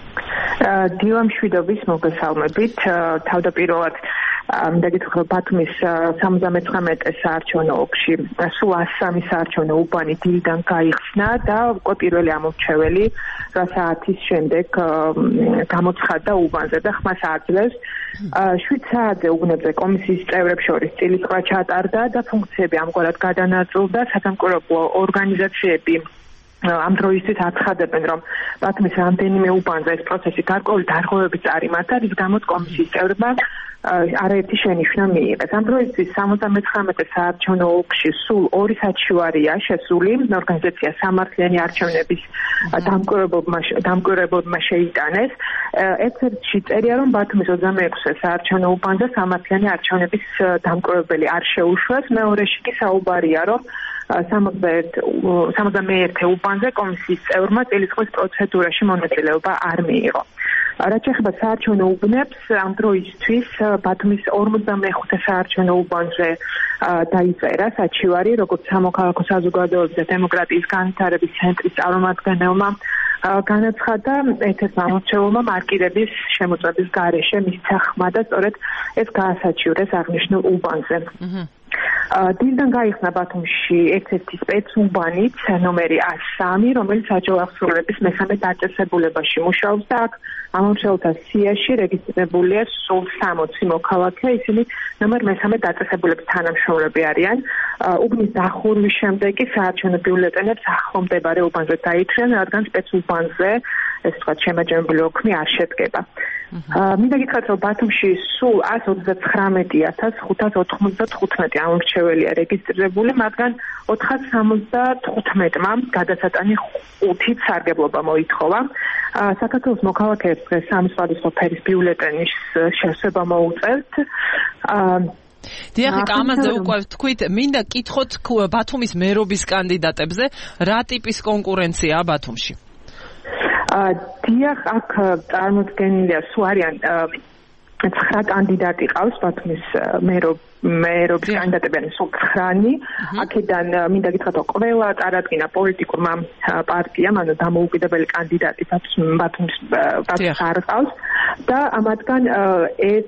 დილამშვიდობის, მოგესალმებით. თავდაპირველად მინდა გითხრა, რომ ბათუმის სამოცდამეცხრამეტე საარჩევნო ოლქში სულ ასი სამი საარჩევნო უბანი დილიდან გაიხსნა და უკვე პირველი ამომრჩეველი რა საათის შემდეგ გამოცხადდა უბანზე და ხმას აძლევს. შვიდ საათზე უბნებზე კომისიის წევრებს შორის წილისყრა ჩატარდა და ფუნქციები ამგვარად გადანაწილდა. სადამკვირვებლო ორგანიზაციები ამ დროისთვის აცხადებენ, რომ ბათუმის რამდენიმე უბანზე ეს პროცესი გარკვეული დარღვევებით წარიმართა, რის გამოც კომისიის წევრებმა არაერთი შენიშვნა მიიღეს. ამ დროისთვის სამოცდამეცხრამეტე საარჩევნო ოლქში სულ ორი საჩივარია შესული. ორგანიზაცია სამართლიანი არჩევნების დამკვირვებლებმა შეიტანეს. ერთ-ერთში წერია, რომ ბათუმის ოცდამეექვსე საარჩევნო უბანზე სამართლიანი არჩევნების დამკვირვებელი არ შეუშვეს. მეორეში კი საუბარია, რომ სამოცდამეერთე უბანზე კომისიის წევრმა წილისყრის პროცედურაში მონაწილეობა არ მიიღო. რაც შეეხება საარჩევნო უბნებს, ამ დროისთვის ბათუმის ორმოცდამეხუთე საარჩევნო უბანზე დაიწერა საჩივარი, როგორც სამოქალაქო საზოგადოების და დემოკრატიის განვითარების ცენტრის წარმომადგენელმა განაცხადა, ერთ-ერთმა ამომრჩეველმა მარკირების შემოწმების გარეშე მისცა ხმა და სწორედ ეს გაასაჩივრეს აღნიშნულ უბანზე. დილიდან გაიხსნა ბათუმში ერთ-ერთი სპეცუბანიც ნომერი ათს სამი, რომელიც საჯარო აღსრულების მესამე დაწესებულებაში მუშაობს და აქ ამომრჩეველთა სიაში რეგისტრირებულია სულ სამოცი მოქალაქე, ისინი ნომერ მესამე დაწესებულების თანამშრომლები არიან. უბნის დახურვის შემდეგ კი საარჩევნო ბიულეტენებს ახლომდებარე უბანზე დაითხრიან, რადგან სპეცუბანზე ეს თქვა შემაჯამებული ოქმი არ შედგება. მინდა გითხრათ, რომ ბათუმში სულ ათს ოცდათხრამეტი ათას ხუთას ოთხმოცდათხუთმეტი ამომრჩეველია რეგისტრირებული, მათგან ოთხას სამოცდათხუთმეტმა გადასატანი ხუთით სარგებლობა მოითხოვა. საქართველოს მოქალაქეებს დღეს სამი სხვადასხვა ფერის ბიულეტენის შესება მოუწევთ. დიახ, ამაზე უკვე ვთქვით, მინდა კითხოთ ბათუმის მერობის კანდიდატებზე, რა ტიპის კონკურენციაა ბათუმში? დიახ, აქ წარმოდგენილია სულ არიან ცხრა კანდიდატი ყავს ბათუმის მერობის კანდიდატები სულ ცხრანი. აქედან მინდა გითხრათ, რომ ყველა წარადგინა პოლიტიკურმა პარტიამ, ანუ დამოუკიდებელი კანდიდატი ბათუმის არ ყავს და ამათგან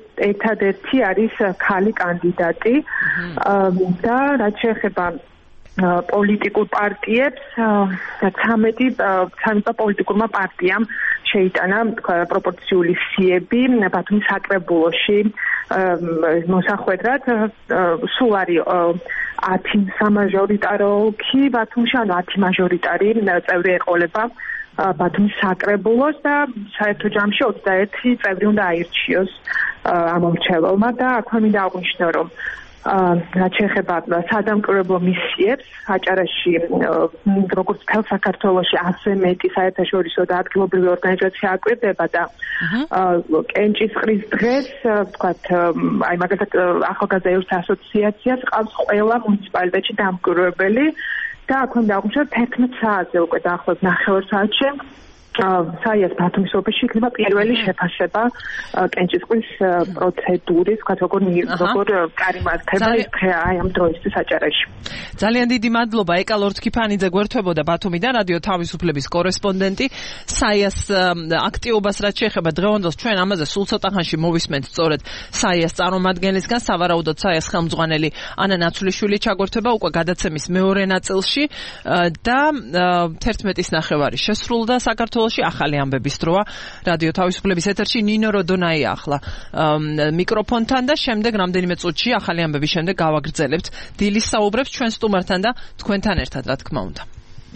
ერთადერთი არის ქალი კანდიდატი და რაც შეეხება პოლიტიკურ პარტიებს ცამეტი პოლიტიკურმა პარტიამ შეიტანა პროპორციული სიები ბათუმის საკრებულოში მოსახვედრად სულ არის ათი სამაჟორიტარო ოლქი ბათუმში ანუ ათი მაჟორიტარი წევრი ეყოლება ბათუმის საკრებულოს და საერთო ჯამში ოცდაერთი წევრი უნდა აირჩიოს ამომრჩეველმა და აქვე მინდა აღვნიშნო რომ რაც შეეხება სადამკვირვებლო მისიებს აჭარაში როგორც მთელ საქართველოში ასე მეტი საერთაშორისო და ადგილობრივი ორგანიზაცია აკვირდება და კენჭისყრის დღეს ვთქვათ აი მაგალითად ახალგაზრდა ევროპის ასოციაციას ყავს ყველა მუნიციპალიტეტში დამკვირვებელი და აქვე დაგვიშვათ თერთმეტ საათზე უკვე დაახლოებით ნახევარ საათში საიას ბათუმის ოფისში იქნება პირველი შეფასება კენჭისყრის პროცედურის, ვთქვათ, როგორ როგორ კარიმართება ეს დღე აი ამ დროისთვის აჭარაში. ძალიან დიდი მადლობა ეკა ლორთქიფანიძე გვერდებოდა ბათუმიდან რადიო თავისუფლების კორესპონდენტი. საიას აქტივობას რაც შეეხება დღევანდელს ჩვენ ამაზე სულ ცოტა ხანში მოვისმენთ სწორედ საიას წარმომადგენლისგან სავარაუდოდ საიას ხელმძღვანელი ანა ნაცვლიშვილი ჩაგვერდება უკვე გადაცემის მეორე ნაწილში და თერთმეტის ნახევარი შესრულდა საქართველოს ახალი ამბების დროა რადიო თავისუფლების ეთერში ნინო როდონაია ახლა მიკროფონთან და შემდეგ რამდენიმე წუთში ახალი ამბების შემდეგ გავაგრძელებთ დილის საუბრებს ჩვენ სტუმართან და თქვენთან ერთად რა თქმა უნდა.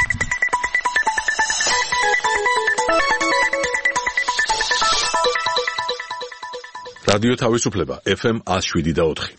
რადიო თავისუფლება ეფ ემ one oh seven და four.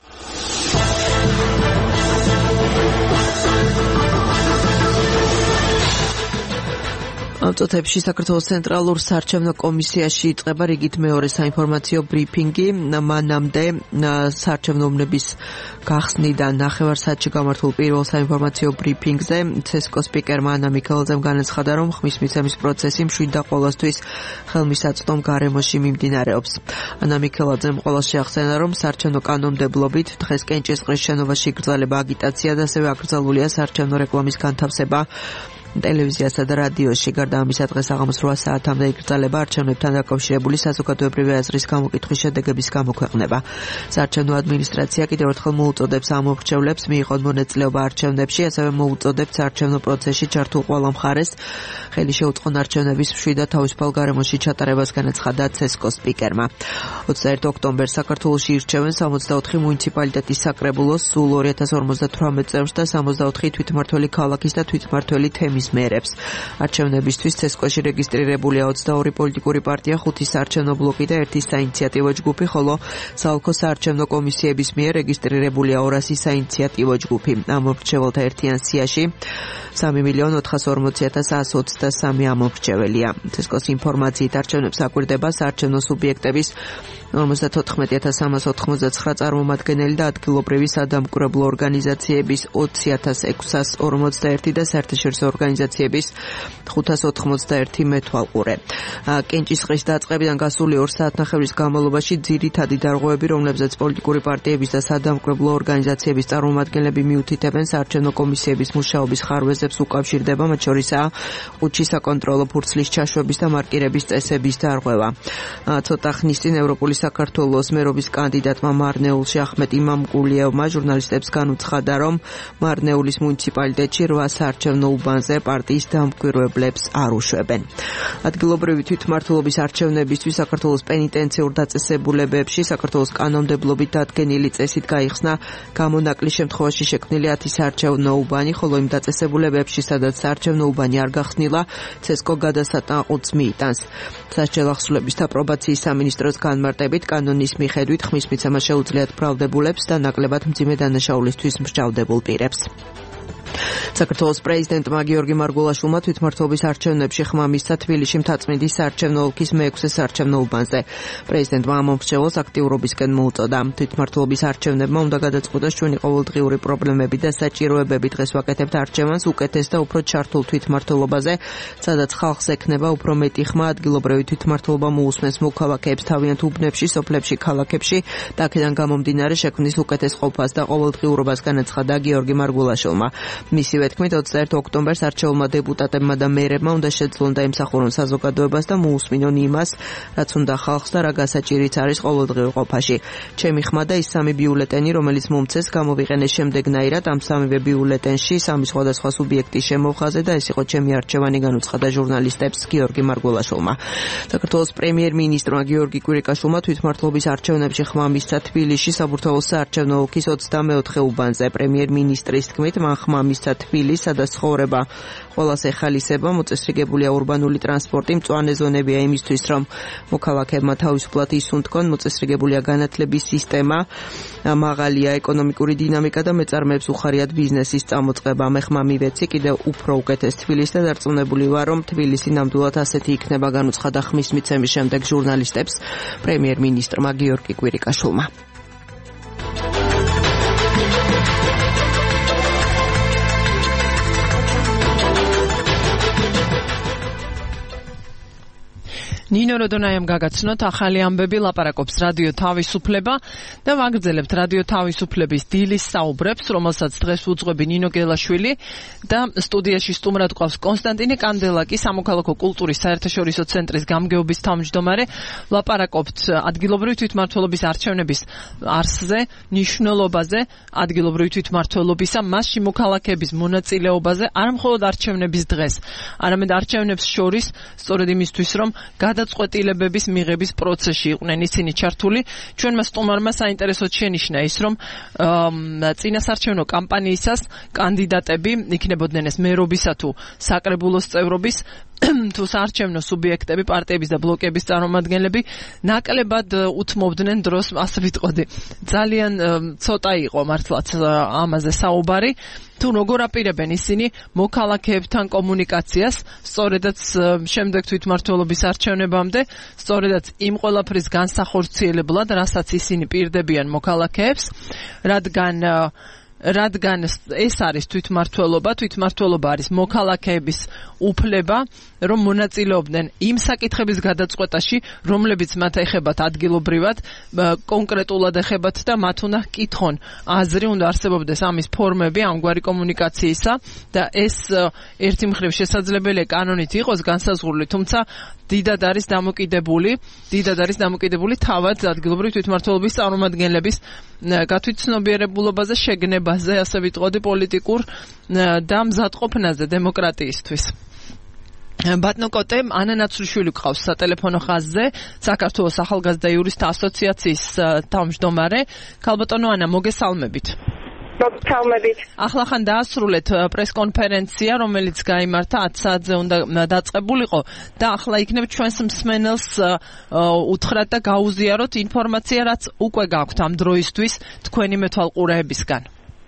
ავტოთებში საქართველოს ცენტრალურ საარჩევნო კომისიაში იწყება რიგით მეორე საინფორმაციო ბრიფინგი. მანამდე საარჩევნო უბნების გახსნიდან ნახევარ საათში გამართულ პირველ საინფორმაციო ბრიფინგზე ცესკოს სპიკერმა ანა მიქელაძემ განაცხადა, რომ ხმის მიცემის პროცესი მშვიდ და ყოველთვის ხელმისაწვდომ გარემოში მიმდინარეობს. ანა მიქელაძემ ყოველ შეახსენა, რომ საარჩევნო კანონმდებლობით დღეს კენჭისყრის შენობაში იგრძელება აგიტაცია და ასევე აკრძალულია საარჩევნო რეკლამის განთავსება. ტელევიზიასა და რადიოში გარდა ამისა დღეს საღამოს რვა საათამდე იგრძელება არჩევნებთან დაკავშირებული საზოგადოებრივი აზრის გამოკითხვის შედეგების გამოქვეყნება. საარჩევნო ადმინისტრაცია კიდევ ერთხელ მოუწოდებს ამომრჩევლებს მიიღონ მონაწილეობა არჩევნებში, ასევე მოუწოდებთ საარჩევნო პროცესში ჩართულ ყველა მხარეს ხელი შეუწყონ არჩევნების მშვიდ და თავისუფალ გარემოში ჩატარებას, განაცხადა ცესკოს სპიკერმა. ოცდაერთი ოქტომბერს საქართველოში ირჩევენ სამოცდაოთხი მუნიციპალიტეტის საკრებულოს, სულ ორი ათას ორმოცდათვრამეტ წევრს და სამოცდაოთხი თვითმმართველი ქალაქის და თვითმმართველი თემის მერებს. არჩევნებისთვის ცესკოში რეგისტრირებულია ოცდაორი პოლიტიკური პარტია, ხუთი საარჩევნო ბლოკი და ერთი საინიციატივო ჯგუფი, ხოლო საოლქო საარჩევნო კომისიების მიერ რეგისტრირებულია ორასი საინიციატივო ჯგუფი. ამომრჩეველთა ერთიან სიაში სამი მილიონი ოთხას ორმოცი ათას საათს ოცდასამი ამომრჩეველია. ცესკოს ინფორმაციით არჩევნებს აკვირდება საარჩევნო სუბიექტების ორმოცდათოთხმეტი ათას სამას ოთხმოცდაცხრა წარმომადგენელი და ადგილობრივი სადამკვირვებლო ორგანიზაციების ოცი ათას ექვსას ორმოცდაერთი და საერთაშორისო ორგანიზაციების ხუთას ოთხმოცდაერთი მეთვალყურე. კენჭისყრის დაწყებიდან გასული ორ საათნახევრის განმავლობაში ძირითადი დარღვევები, რომლებზეც პოლიტიკური პარტიების და სადამკვირვებლო ორგანიზაციების წარმომადგენლები მიუთითებენ საარჩევნო კომისიების მუშაობის ხარვეზებს, უკავშირდება, მათ შორისაა ყუთში საკონტროლო ფურცლის ჩაშვების და მარკირების წესების დარღვევა. ცოტა ხნის წინ ევროპული საქართველოს მერობის კანდიდატმა მარნეულში ახმეტ იმამგულიევმა ჟურნალისტებს განუცხადა, რომ მარნეულის მუნიციპალიტეტში რვა საარჩევნო უბანზე პარტიის დამკვირვებლებს არ უშვებენ. ადგილობრივი თვითმმართველობის არჩევნებისთვის საქართველოს პენიტენციურ დაწესებულებებში საქართველოს კანონმდებლობით დადგენილი წესით გაიხსნა გამონაკლის შემთხვევაში შექმნილი ათი საარჩევნო უბანი, ხოლო იმ დაწესებულებებში, სადაც საარჩევნო უბანი არ გახსნილა, ცესკო გადასატანყუts მიიტანს. სასჯელ ახსნილების და პრობაციის სამინისტროს განმარტებით კანონის მიხედვით ხმის მიცემა შეუძლიათ ბრალდებულებს და ნაკლებად მძიმე დანაშაულისთვის მსჯავრდებულ პირებს. საქართველოს პრეზიდენტმა გიორგი მარგულაშვილმა თვითმმართველობის არჩევნებში ხმა მისცა თბილისში მთაწმინდის საარჩევნო ოლქის მეექვსე საარჩევნო უბანზე. პრეზიდენტმა ამომრჩეველს აქტიურობისკენ მოუწოდა. თვითმმართველობის არჩევნებმა უნდა გადაწყვიტოს ჩვენი ყოველდღიური პრობლემები და საჭიროებები. დღეს ვაკეთებთ არჩევანს უკეთეს და უფრო ჩართულ თვითმმართველობაზე, სადაც ხალხს ექნება უფრო მეტი ხმა. ადგილობრივი თვითმმართველობა მოусმენს მოქალაქეებს თავიანთ უბნებში, სოფლებში, ქალაქებში და აქედან გამომდინარე შექმნის უკეთეს ყოფას და ყოველდღიურობას, განაცხადა გიორგი მარგულაშვილმა. მისივე თქმით, ოცდაერთი ოქტომბერს არჩეულმა დეპუტატებმა და მერებმა უნდა შეძლონ და ემსახურონ საზოგადოებას და მოусმინონ იმას, რაც უნდა ხალხს და რა გასაჭირიც არის ყოველდღიურ ყოფაში. ჩემი ხმა და ის სამი ბიულეტენი, რომელიც მომცეს, გამოვიყენეს შემდეგნაირად ამ სამივე ბიულეტენში სამი სხვადასხვა სუბიექტის შემოხაზე და ეს იყო ჩემი არჩევანი, განუცხადა ჟურნალისტებს გიორგი მარგველაშვილმა. საქართველოს პრემიერ-მინისტრმა გიორგი კვირიკაშვილმა თვითმმართველობის არჩევნებში ხმა მისცა თბილისში საბურთალოს საარჩევნო ოლქის ოცდამეოთხე უბანზე. პრემიერ-მინისტრის თქმით, მან ხმა მისცა თბილისს, სადაც ცხოვრება ყველას ეხალისება, მოწესრიგებულია ურბანული ტრანსპორტი, მწვანე ზონებია იმისთვის, რომ მოქალაქეებმა თავისუფლად ისუნთქონ, მოწესრიგებულია განათლების სისტემა, მაღალია ეკონომიკური დინამიკა და მეწარმეებს უხარიათ ბიზნესის წამოწყება. მე ხმა მივეცი კიდევ უფრო უკეთეს თბილისს და დარწმუნებული ვარ, რომ თბილისი ნამდვილად ასეთი იქნება, განუცხადა ხმის მიცემის შემდეგ ჟურნალისტებს პრემიერ-მინისტრმა გიორგი კვირიკაშვილმა. ნინო როდონაიამ გაგაცნოთ ახალი ამბები, ლაპარაკობს რადიო თავისუფლება და ვაგრძელებთ რადიო თავისუფლების დილის საუბრებს, რომელსაც დღეს უძღვები ნინო გელაშვილი და სტუდიაში სტუმრად ყავს კონსტანტინე კანდელაკი, სამოქალაქო კულტურის საერთაშორისო ცენტრის გამგეობის თავმჯდომარე. ლაპარაკობთ ადგილობრივი თვითმმართველობის არჩევნების არსზე, მნიშვნელობაზე ადგილობრივი თვითმმართველობისა, მასში მოქალაქეების მონაწილეობაზე, არ მხოლოდ არჩევნების დღეს, არამედ არჩევნებს შორის, სწორედ იმისთვის, რომ გადაწყვეტილებების მიღების პროცესში იყვნენ ისინი ჩართული. ჩვენმა სტუმარმა საინტერესოდ შენიშნა ის, რომ წინასარჩევნო კამპანიისას კანდიდატები იქნებოდნენ ეს მერობისა თუ საკრებულოს წევრობის თუ საარჩევნო სუბიექტები, პარტიების და ბლოკების წარმომადგენლები ნაკლებად უთმობდნენ დროს, ასე ვიტყოდი. ძალიან ცოტა იყო მართლაც ამაზე საუბარი. თუ როგორ აპირებენ ისინი მოქალაქეებთან კომუნიკაციას, სწორედაც შემდეგ თვითმმართველობის არჩევნებამდე, სწორედაც იმ ყველაფრის განსახორციელებლად, რასაც ისინი პირდებიან მოქალაქეებს, რადგან რადგან ეს არის თვითმმართველობა, თვითმმართველობა არის მოქალაქეების უფლება, რომ მონაწილეობდნენ იმ საკითხების გადაწყვეტაში, რომლებიც მათ ეხებათ ადგილობრივად, კონკრეტულად ეხებათ და მათ უნდა კითხონ აზრი, უნდა არსებობდეს ამის ფორმები, ამგვარი კომუნიკაციისა და ეს ერთი მხრივ შესაძლებელია კანონით იყოს განსაზღვრული, თუმცა დიდად არის დამოკიდებული, დიდად არის დამოკიდებული თავად ადგილობრივი თვითმმართველობის წარმომადგენლების გათვითცნობიერებულობაზე, შეგნებაზე, ასე ვიტყოდი, პოლიტიკურ და მზადყოფნაზე დემოკრატიისთვის. ბატონო კოტე, ანა ნაცვლიშვილი გყავს სატელეფონო ხაზზე, საქართველოს ახალგაზრდა იურისტთა ასოციაციის თავმჯდომარე. ქალბატონო ანა, მოგესალმებით. მოგესალმებით. ახლახან დაასრულეთ პრესკონფერენცია, რომელიც გაიმართა ათი საათზე უნდა დაწყებულიყო და ახლა იქნებ ჩვენს მსმენელს უთხრათ და გაუზიაროთ ინფორმაცია, რაც უკვე გაქვთ ამ დროისთვის თქვენი მეთვალყურეებისგან.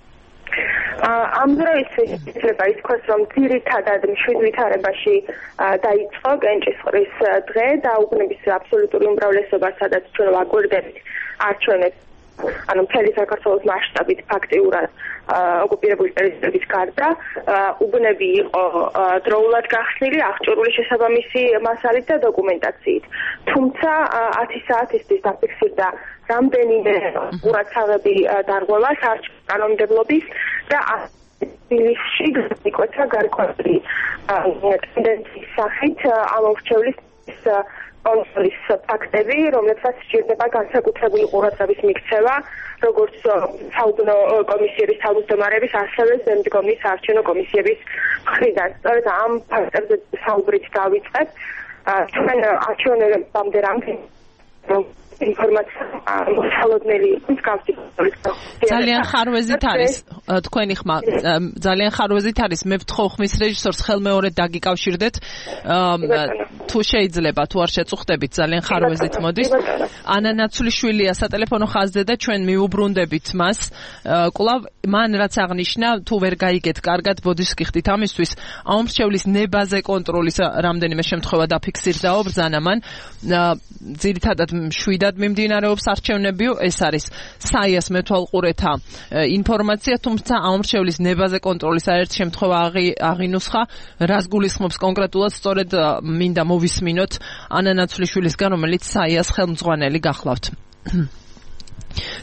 ამ დროისთვის შეიძლება ითქვას, რომ ძირითადად მშვიდ ვითარებაში დაიწყო კენჭისყრის დღე და უბნების აბსოლუტური უმრავლესობა, სადაც ჩვენ ვაკვირდებით არჩევნებს, ანუ მთელი საქართველოს მასშტაბით ფაქტიურად ოკუპირებული ტერიტორიების გარდა, უბნები იყო დროულად გახსნილი, აღჭურვილი შესაბამისი მასალით და დოკუმენტაციით. თუმცა ათი საათისთვის დაფიქსირდა რამდენიმე ყურადღებები დარღვევა საარჩევნო კანონმდებლობის და თბილისში გამოიკვეთა გარკვეული ტენდენციის სახით ამ ორჩევლის კონტროლის ფაქტები, რომლებსაც სჭირდება განსაკუთრებული ყურადღების მიქცევა, როგორც საუბნო კომისიების თავმჯდომარების, ასევე ზემდგომი საარჩევნო კომისიების მხრიდან. სწორედ ამ ფაქტებზე საუბრით დავიწყებ. ჩვენ არჩევნებამდე რამდენი ინფორმაცია მოსალოდნელი მსგავსი ძალიან ხარვეზით არის თქვენი ხმა, ძალიან ხარვეზით არის. მე ვთხოვ ხმის რეჟისორს ხელმეორედ დაგიკავშირდეთ, თუ შეიძლება, თუ არ შეწუხდებით, ძალიან ხარვეზით მოდის. ანა ნაცვლიშვილია სატელეფონო ხაზზე და ჩვენ მიუბრუნდებით მას. კვლავ მან რაც აღნიშნა, თუ ვერ გაიგეთ კარგად, ბოდიშს გიხდით ამისთვის, აუმრჩევლის ნებაზე კონტროლის რამდენიმე შემთხვევა დაფიქსირდაო ბრძანა მან. ძირითადად მშვიდად მიმდინარეობს არჩევნები, ეს არის საიას მეთვალყურეთა ინფორმაცია, თუმცა აუმრჩევლის ნებაზე კონტროლის ერთ შემთხვევა აღინუსხა, რას გულისხმობს კონკრეტულად, სწორედ მინდა მოვისმინოთ ანა ნაცვლიშვილისგან, რომელიც საიას ხელმძღვანელი გახლავთ.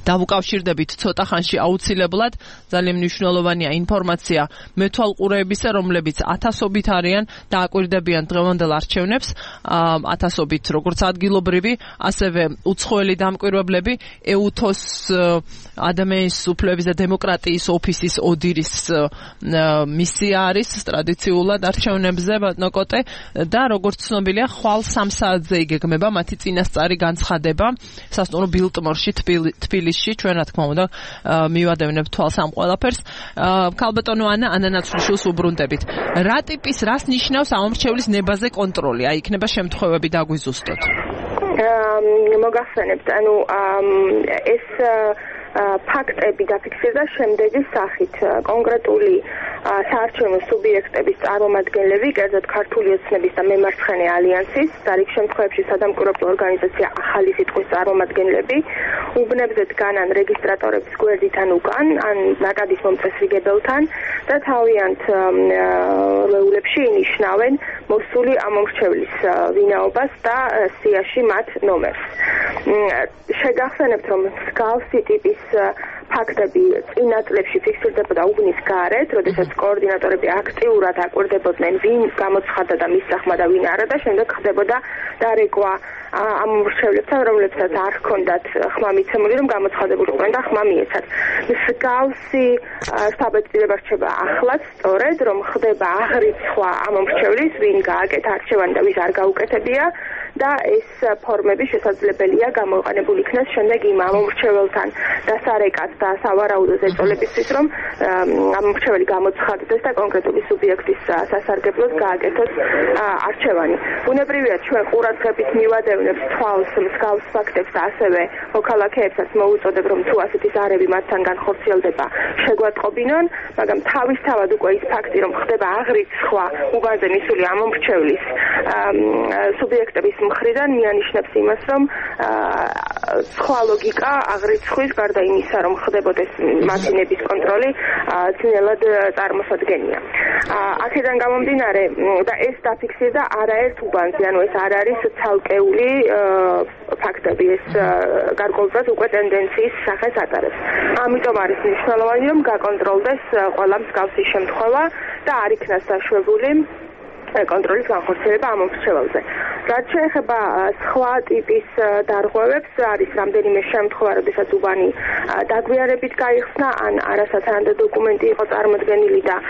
დავუკავშირდებით ცოტა ხანში აუცილებლად ძალიან მნიშვნელოვანია ინფორმაცია მეთვალყურეებისა, რომლებიც ათასობით არიან და აკვირდებიან დღევანდელ არჩევნებს, ათასობით როგორც ადგილობრივი, ასევე უცხოელი დამკვირვებლები, ეუთოს ადამიანის უფლებების და დემოკრატიის ოფისის ოდირის მისია არის ტრადიციულად არჩევნებზე ბატონო კოტე და როგორც ცნობილია, ხვალ სამ საათზე იგეგმება მათი წინასწარი განცხადება სასტუმრო ბილტმორში თბილისში. ჩვენ რა თქმა უნდა მივადევნებთ თვალს ამ ყველაფერს. ქალბატონო ანა ანანაცვლიშვილს უბრუნდებით. რა ტიპის რას ნიშნავს ამომრჩევლის ნებაზე კონტროლი? აი იქნება შემთხვევები დაგვიზუსტოთ. მოგახსენებთ, ანუ ეს ფაქტები დაფიქსირდა შემდეგი სახით. კონკრეტული საარჩევნო სუბიექტების წარმომადგენლები, კერძოდ ქართული ოცნების და მემარცხენე ალიანსის, და რიგ შემთხვევებში სადამკვირვებლო ორგანიზაცია ახალი სიტყვის წარმომადგენლები, უბნებზე დგანან რეგისტრატორების გვერდიდან უკან, ან ნაკადის მომწესრიგებელთან და თავიანთ ლეულებში ინიშნავენ მოსული ამომრჩევლის ვინაობას და სიაში მათ ნომერს. შეგახსენებთ, რომ მსგავსი ტიპის ფაქტები წინა წლებში ფიქსირდებოდა უბნის გარეთ, როდესაც კოორდინატორები აქტიურად აკვირდებოდნენ, ვინ გამოცხადდა და მის სახმა და ვინ არა, და შემდეგ ხდებოდა დარეკვა ამომრჩევლებთან, რომლებსაც არ ჰქონდათ ხმა მიცემული, რომ გამოცხადებულიყვნენ და ხმა მიეცათ. მსგავსი შთაბეჭდილება რჩება ახლაც, სწორედ, რომ ხდება აღრიცხვა ამომრჩევლის, ვინ გააკეთა არჩევანი და ვის არ გაუკეთებია, და ეს ფორმები შესაძლებელია გამოყენებული იქნას შემდეგ იმ ამომრჩეველთან დასარეკად და სავარაუდოდ ეწოლებისთვის, რომ ამომრჩეველი გამოცხადდეს და კონკრეტული სუბიექტის სასარგებლოდ გააკეთოს არჩევანი. ბუნებრივია, ჩვენ ყურადღებით მივადევნებთ თვალს მსგავს ფაქტებს და ასევე მოქალაქეებსაც მოუწოდებ, რომ თუ ასეთი ზარები მათთან განხორციელდება, შეგვატყობინონ, მაგრამ თავისთავად უკვე ის ფაქტი, რომ ხდება აღრიცხვა უბანზე მისული ამომრჩევლის სუბიექტების მხრიდან, მიანიშნებს იმას, რომ სხვა ლოგიკა აღრიცხვის გარდა იმისა, რომ ხდებოდეს მათი ნების კონტროლი, ძნელად წარმოსადგენია. აქედან გამომდინარე, და ეს დაფიქსირდა არაერთ უბანზე, ანუ ეს არ არის ცალკეული ფაქტები, ეს გარკვეულწილად უკვე ტენდენციის სახეს ატარებს. ამიტომ არის მნიშვნელოვანი, რომ გაკონტროლდეს ყველა მსგავსი შემთხვევა და არ იქნას დაშვებული კონტროლის განხორციელება ამომრჩეველზე. რაც შეეხება სხვა ტიპის დარღვევებს, არის რამდენიმე შემთხვევა, როდესაც უბანი დაგვიარებით გაიხსნა, ან არასათანადო დოკუმენტი იყო წარმოდგენილი და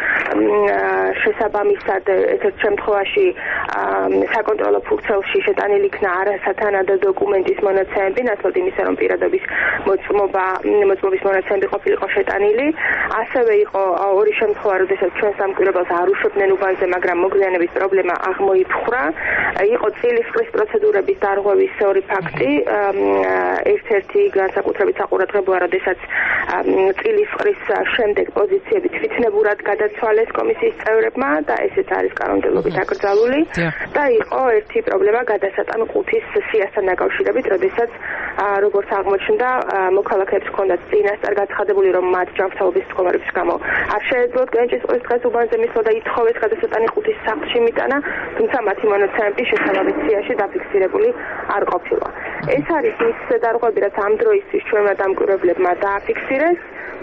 შესაბამისად ერთ შემთხვევაში საკონტროლო ფურცელში შეტანილი იქნა არასათანადო დოკუმენტის მონაცემები, ნაცვლად იმისა, რომ პირადობის მოწმობა, მოწმობის მონაცემები ყოფილიყო შეტანილი. ასევე იყო ორი შემთხვევა, როდესაც ჩვენ სამკვირვებელს არ უშვებდნენ უბანზე, მაგრამ მოგვიანებით პრობლემა აღმოიფხვრა. იყო წილისყრის პროცედურების დარღვევის ორი ფაქტი. ერთ-ერთი განსაკუთრებით საყურადღებოა, როდესაც წილისყრის შემდეგ პოზიციები თვითნებურად გადაცვალეს კომისიის წევრებმა და ესეც არის კანონმდებლობით აკრძალული. და იყო ერთი პრობლემა გადასატან ყუთის სიასთან დაკავშირებით, როდესაც როგორც აღმოჩნდა, მოქალაქეებს ჰქონდათ წინასწარ გაცხადებული, რომ მათ ჯანმრთელობის მდგომარეობის გამო არ შეეძლოთ კენჭისყრის დღეს უბანზე მისვლა და ითხოვეს გადასატანი ყუთის სახლში მიტანა, თუმცა მათი მონაცემები შესაბამის სიაში დაფიქსირებული არ ყოფილა. ეს არის ის დარღვევები, რაც ამ დროისთვის ჩვენმა დამკვირვებლებმა დააფიქსირეს.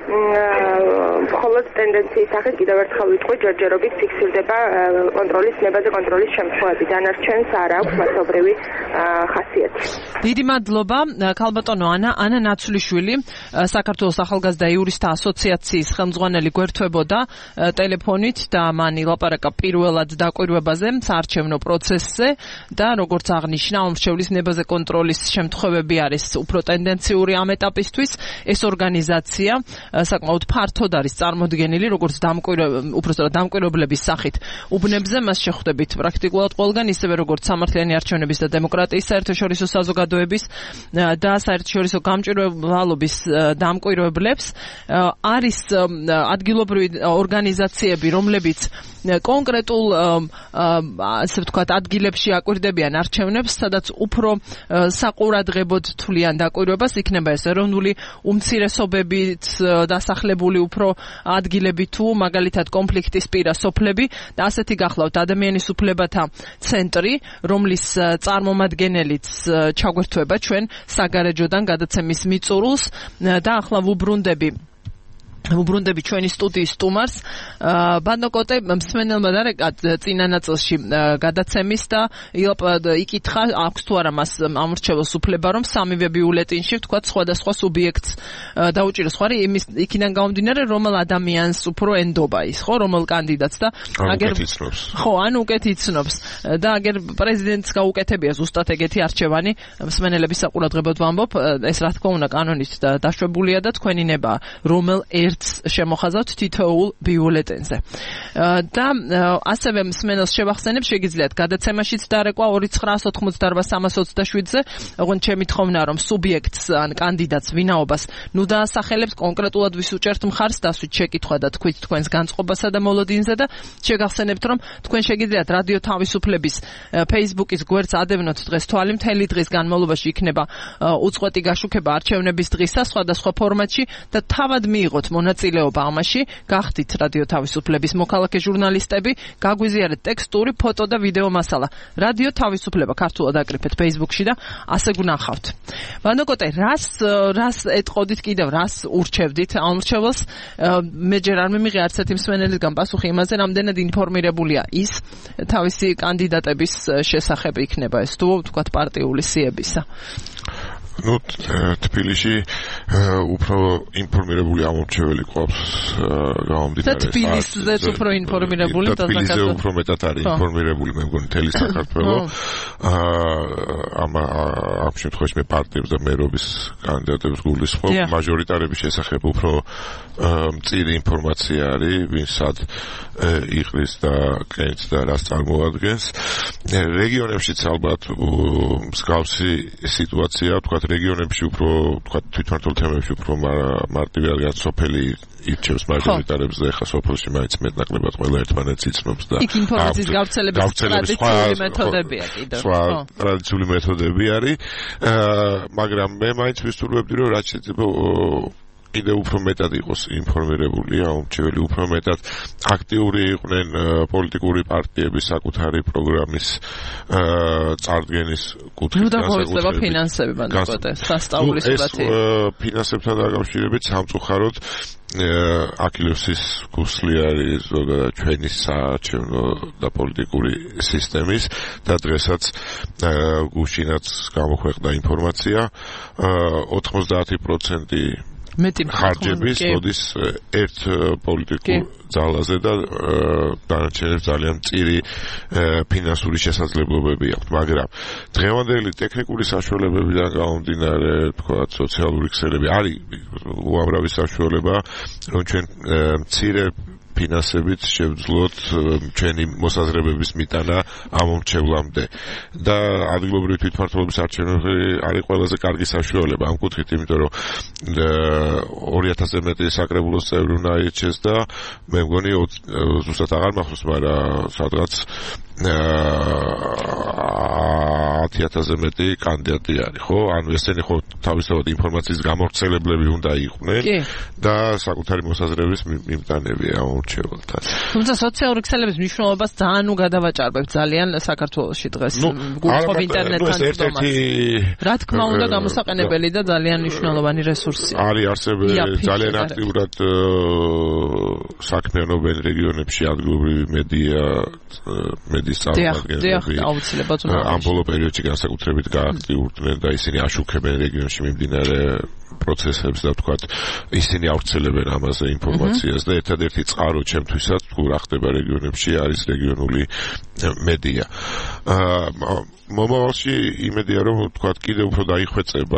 მხოლოდ ტენდენციის სახით კიდევ ერთხელ ვიტყვი, ჯერჯერობით ფიქსირდება კონტროლის ნებაზე კონტროლის შემთხვევები. დანარჩენს არ აქვს მასობრივი ხასიათი. დიდი მადლობა, ქალბატონო ანა ანა ნაცვლიშვილი, საქართველოს ახალგაზრდა იურისტთა ასოციაციის ხელმძღვანელი გვერდთვებოდა ტელეფონით და მან ილაპარაკა პირველად დაკვირვებაზე, საარჩევნო პროცესზე და როგორც აღნიშნა, ამომრჩევლის ნებაზე კონტროლის შემთხვევები არის უფრო ტენდენციური ამ ეტაპისთვის. ეს ორგანიზაცია საკმაოდ ფართოდ არის წარმოდგენილი, როგორც დამკვირვებელი, უпростоრად დამკვირვებლების სახით უბნებზე, მას შეხვდებით პრაქტიკულად ყველგან, ისევე როგორც სამართლიანი არჩევნების და დემოკრატიის საერთაშორისო საზოგადოების და საერთაშორისო გამჭვირვალობის დამკვირვებლებს. არის ადგილობრივი ორგანიზაციები, რომლებიც კონკრეტულ ასე ვთქვათ ადგილებში აკვირდებიან არჩევნებს, სადაც უფრო საყურადღებოდ თვლიან დაკვირვებას, იქნება ეს ეროვნული უმცირესობებით დასახლებული უფრო ადგილები თუ მაგალითად კონფლიქტის პირა სოფლები და ასეთი გახლავთ ადამიანის უფლებათა ცენტრი, რომლის წარმომადგენელიც ჩაგვერთვება ჩვენ საგარეჯოდან გადაცემის მიწურულს და ახლა ვუბრუნდები უბრუნდები ჩვენი სტუდიის სტუმარს ბანოკოტე მსმენელმა დარეკა წინა ნაწილში გადაცემის და იკითხა აქვს თუ არა მას ამორჩეველს უფლება რომ სამივე ბიულეტინში ვთქვათ სხვადასხვა სუბიექტს დაუჭიროს ხარი იმის იქიდან გამომდინარე რომელ ადამიანს უფრო ენდობა ის ხო რომელ კანდიდატს და აგერ ხო ანუ უკეთ იცნობს და აგერ პრეზიდენტს გაუკეთებია ზუსტად ეგეთი არჩევანი მსმენელების საყურადღებოდ ვამბობ ეს რა თქმა უნდა კანონით დაშვებულია და თქვენინება რომელ შემოხაზავთ თითოეულ ბიულეტენზე. და ასევე მსმენელს შევახსენებ, შეგიძლიათ გადაცემაშიც დარეკვა ორი ცხრა ოთხმოცდაოთხ სამას ოცდაშვიდზე, ოღონდ ჩემი თხოვნა რომ სუბიექტს ან კანდიდატს ვინაობას ნუ დაასახელებს კონკრეტულად ვის უჭერთ მხარს დასვით შეკითხვა და თქვით თქვენს განწყობასა და მოლოდინზე და შეგახსენებთ რომ თქვენ შეგიძლიათ რადიო თავისუფლების Facebook-ის გვერდს ადევნოთ დღეს თვალი მთელი დღის განმავლობაში იქნება უწყვეტი გაშუქება არჩევნების დღისა სხვადასხვა ფორმატში და თავად მიიღოთ მონაწილეობა ამაში, გახდით რადიო თავისუფლების მოქალაქე ჟურნალისტები, გაგვიზიარეთ ტექსტური, ფოტო და ვიდეო მასალა. რადიო თავისუფლება ქართულად აკრიფეთ Facebook-ში და ასე გნახავთ. ბანოკოტე, რას რას ეტყოდით კიდევ, რას ურჩევდით ამორჩეველს? მე ჯერ არ მიმიღე არც ერთი მსმენელისგან პასუხი იმაზე, რამდენად ინფორმირებულია ის თავისი კანდიდატების შესახებ იქნება ეს თუ ვთქვათ პარტიული სიებისა. ну თბილისში უფრო ინფორმირებული ამორჩეველი ყავს გამომდინარე თბილისზეც უფრო ინფორმირებული და თბილისზე უფრო მეტად არის ინფორმირებული მე მგონი მთელი საქართველოს ამ ამ შემთხვევაში მე პარტიებს და მერობის კანდიდატებს გულისხმობ მაჟორიტარების შესახებ უფრო მწირი ინფორმაცია არის ვინ სად იყრის და კენს და რას წარმოადგენს რეგიონებშიც ალბათ მსგავსი სიტუაცია თქვა რეგიონებში უფრო თქვა თვითმმართველ თემებში უფრო მარტივი არის სოფელი ირჩევს მაჟორიტარებს და ეხლა სოფელში მაინც მეტნაკლებად ყველა ერთმანეთს იცნობს და იქ ინფორმაციის გავრცელების ტრადიციული მეთოდებია კიდევ სხვა ტრადიციული მეთოდები არის მაგრამ მე მაინც ვისურვებდი რომ რაც შეიძლება კიდევ უფრო მეტად იყოს ინფორმირებული ამორჩეველი უფრო მეტად აქტიური იყვნენ პოლიტიკური პარტიების საკუთარი პროგრამის წარდგენის კუთხით ნუ და მოიწევა ფინანსები ბანკოტე სასწაულის სურათი ეს ფინანსებთან დაკავშირებით სამწუხაროდ აქილევსის გუსლი არის ზოგადად ჩვენი საარჩევნო და პოლიტიკური სისტემის და დღესაც გუშინაც გამოქვეყნდა ინფორმაცია ოთხმოცდაათი პროცენტი მეტი ხარჯების მოდის ერთ პოლიტიკურ ძალაზე და დანარჩენებს ძალიან მწირი ფინანსური შესაძლებლობები აქვს, მაგრამ დღევანდელი ტექნიკური საშუალებებიდან გამომდინარე, თქვა სოციალური ქსელები არის უამრავი საშუალება, რომ ჩვენ მცირე ფინანსებით შევძლოთ ჩვენი მოსაზრებების მიტანა ამორჩევლამდე და ადგილობრივი თვითმმართველობის არჩევნები არის ყველაზე კარგი საშუალება ამ კუთხით, იმიტომ რომ ორი ათასზე მეტი საკრებულოს წევრი უნდა აირჩიეს და მე მგონი ზუსტად აღარ მახსოვს, მაგრამ სადღაც ათი ათასზე მეტი კანდიდატი არის, ხო? ანუ ესენი ხო თავისთავად ინფორმაციის გამავრცელებლები უნდა იყვნენ და საკუთარი მოსაზრების მიმტანები ამორჩეველთან. თუმცა სოციალური ქსელების მნიშვნელობას ძალიან უგადავაჭარბებთ ძალიან საქართველოში დღეს გულწრფობ ინტერნეტთან ერთერთი რა თქმა უნდა გამოსაყენებელი და ძალიან მნიშვნელოვანი რესურსია. არის არსებები ძალიან აქტიურად საქმიანობენ რეგიონებში ადგილობრივი მედია მედიის წარმომადგენლები ამ ბოლო პერიოდში განსაკუთრებით გააქტიურდნენ და ისინი აშუქებენ რეგიონში მიმდინარე პროცესებს და ვთქვათ ისინი ავრცელებენ ამაზე ინფორმაციას და ერთადერთი წყარო ჩემთვისაც თუ რა ხდება რეგიონებში არის რეგიონული მედია. მომავალში იმედია რომ ვთქვათ კიდევ უფრო დაიხვეწება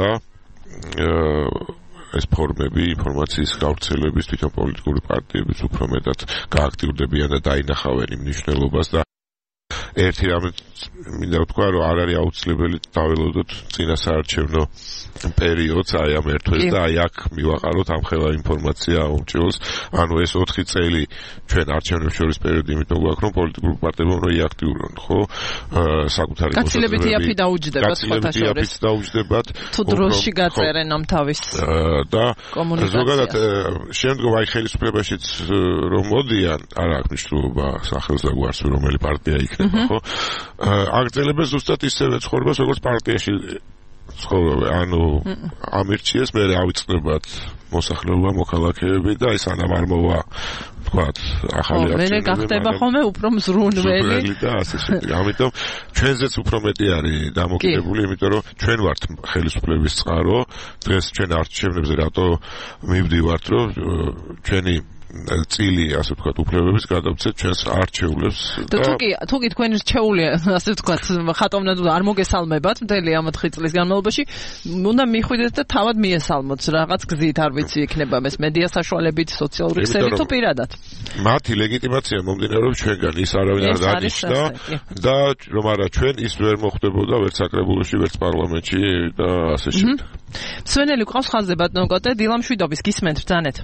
ეს ფორმები ინფორმაციის გავრცელების თვითონ პოლიტიკური პარტიების უფრო მეტად გააქტიურდებიან და დაინახავენ იმ მნიშვნელობას და ერთი რამე მინდა ვთქვა, რომ არ არის აუცილებელი დაველოდოთ წინა საარჩევნო პერიოდს აი ამ ერთვეს და აი აქ მივაყაროთ ამ ხელა ინფორმაცია აუმჭიროს, ანუ ეს ოთხი წელი ჩვენ არჩევნებს შორის პერიოდი იმიტომ გვაქვს, რომ პოლიტიკურ პარტიებმა უნდა იაქტიურონ, ხო? საკუთარი გაცილებითი აფი დაუჯდებათ ხოთა შორის. დაუჯდებათ. თუ დროში გაწერენ ამ თავის და კომუნიკაციას. ზოგადად შემდგომ აი ხელისუფლებაშიც რომ მოდიან, არ აქვს მნიშვნელობა სახელს და გვარს რომელი პარტია იქნება, ხო? აგრძელებენ ზუსტად ისევე ცხოვრებას, როგორც პარტიაში ცხოვრობენ, ანუ ამირჩიეს მე ავიწყდებათ მოსახლეობა, მოქალაქეები და ეს ანამ არ მოვა ვთქვათ, ახალი არჩევნები. მე გახდება ხოლმე უფრო მზრუნველი და ასე შემდეგ. ამიტომ ჩვენზეც უფრო მეტი არის დამოკიდებული, იმიტომ რომ ჩვენ ვართ ხელისუფლების წყარო, დღეს ჩვენ არჩევნებზე რატო მივდივართ, რომ ჩვენი წილი, ასე ვთქვათ, უფლებების გადავცეთ ჩვენს არჩეულებს და თუ კი თუ კი თქვენი რჩეული, ასე ვთქვათ, ხატოვნად არ მოგესალმებათ მთელი ამ ოთხი წლის განმავლობაში, უნდა მიხვიდეთ და თავად მიესალმოთ რაღაც გზით, არ ვიცი, იქნება ეს მედია საშუალებით, სოციალური ქსელი თუ პირადად. მათი ლეგიტიმაცია მომდინარეობს ჩვენგან, ის არავინ არ დანიშნა და რომ არა ჩვენ ის ვერ მოხდებოდა ვერც საკრებულოში, ვერც პარლამენტში და ასე შემდეგ. მსვენელი ყავს ხაზზე ბატონო კოტე, დილამშვიდობის გისმენთ ბრძანეთ.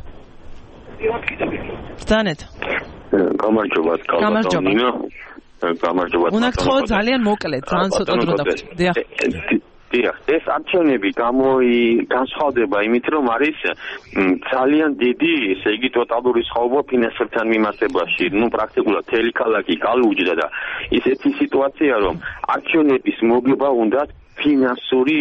ბრძანეთ. გამარჯობა, გამარჯობა. გამარჯობა. უნდა გთხოვო ძალიან მოკლედ, ძალიან ცოტა დრო დავთ. დიახ. დიახ, ეს არჩევნები გამოი განსხვავდება იმით, რომ არის ძალიან დიდი, ესე იგი, ტოტალური სხვაობა ფინანსებთან მიმართებაში. ნუ პრაქტიკულად მთელი ქალაქი გალუჯდა და ისეთი სიტუაცია, რომ არჩევნების მოგება უნდა ფინანსური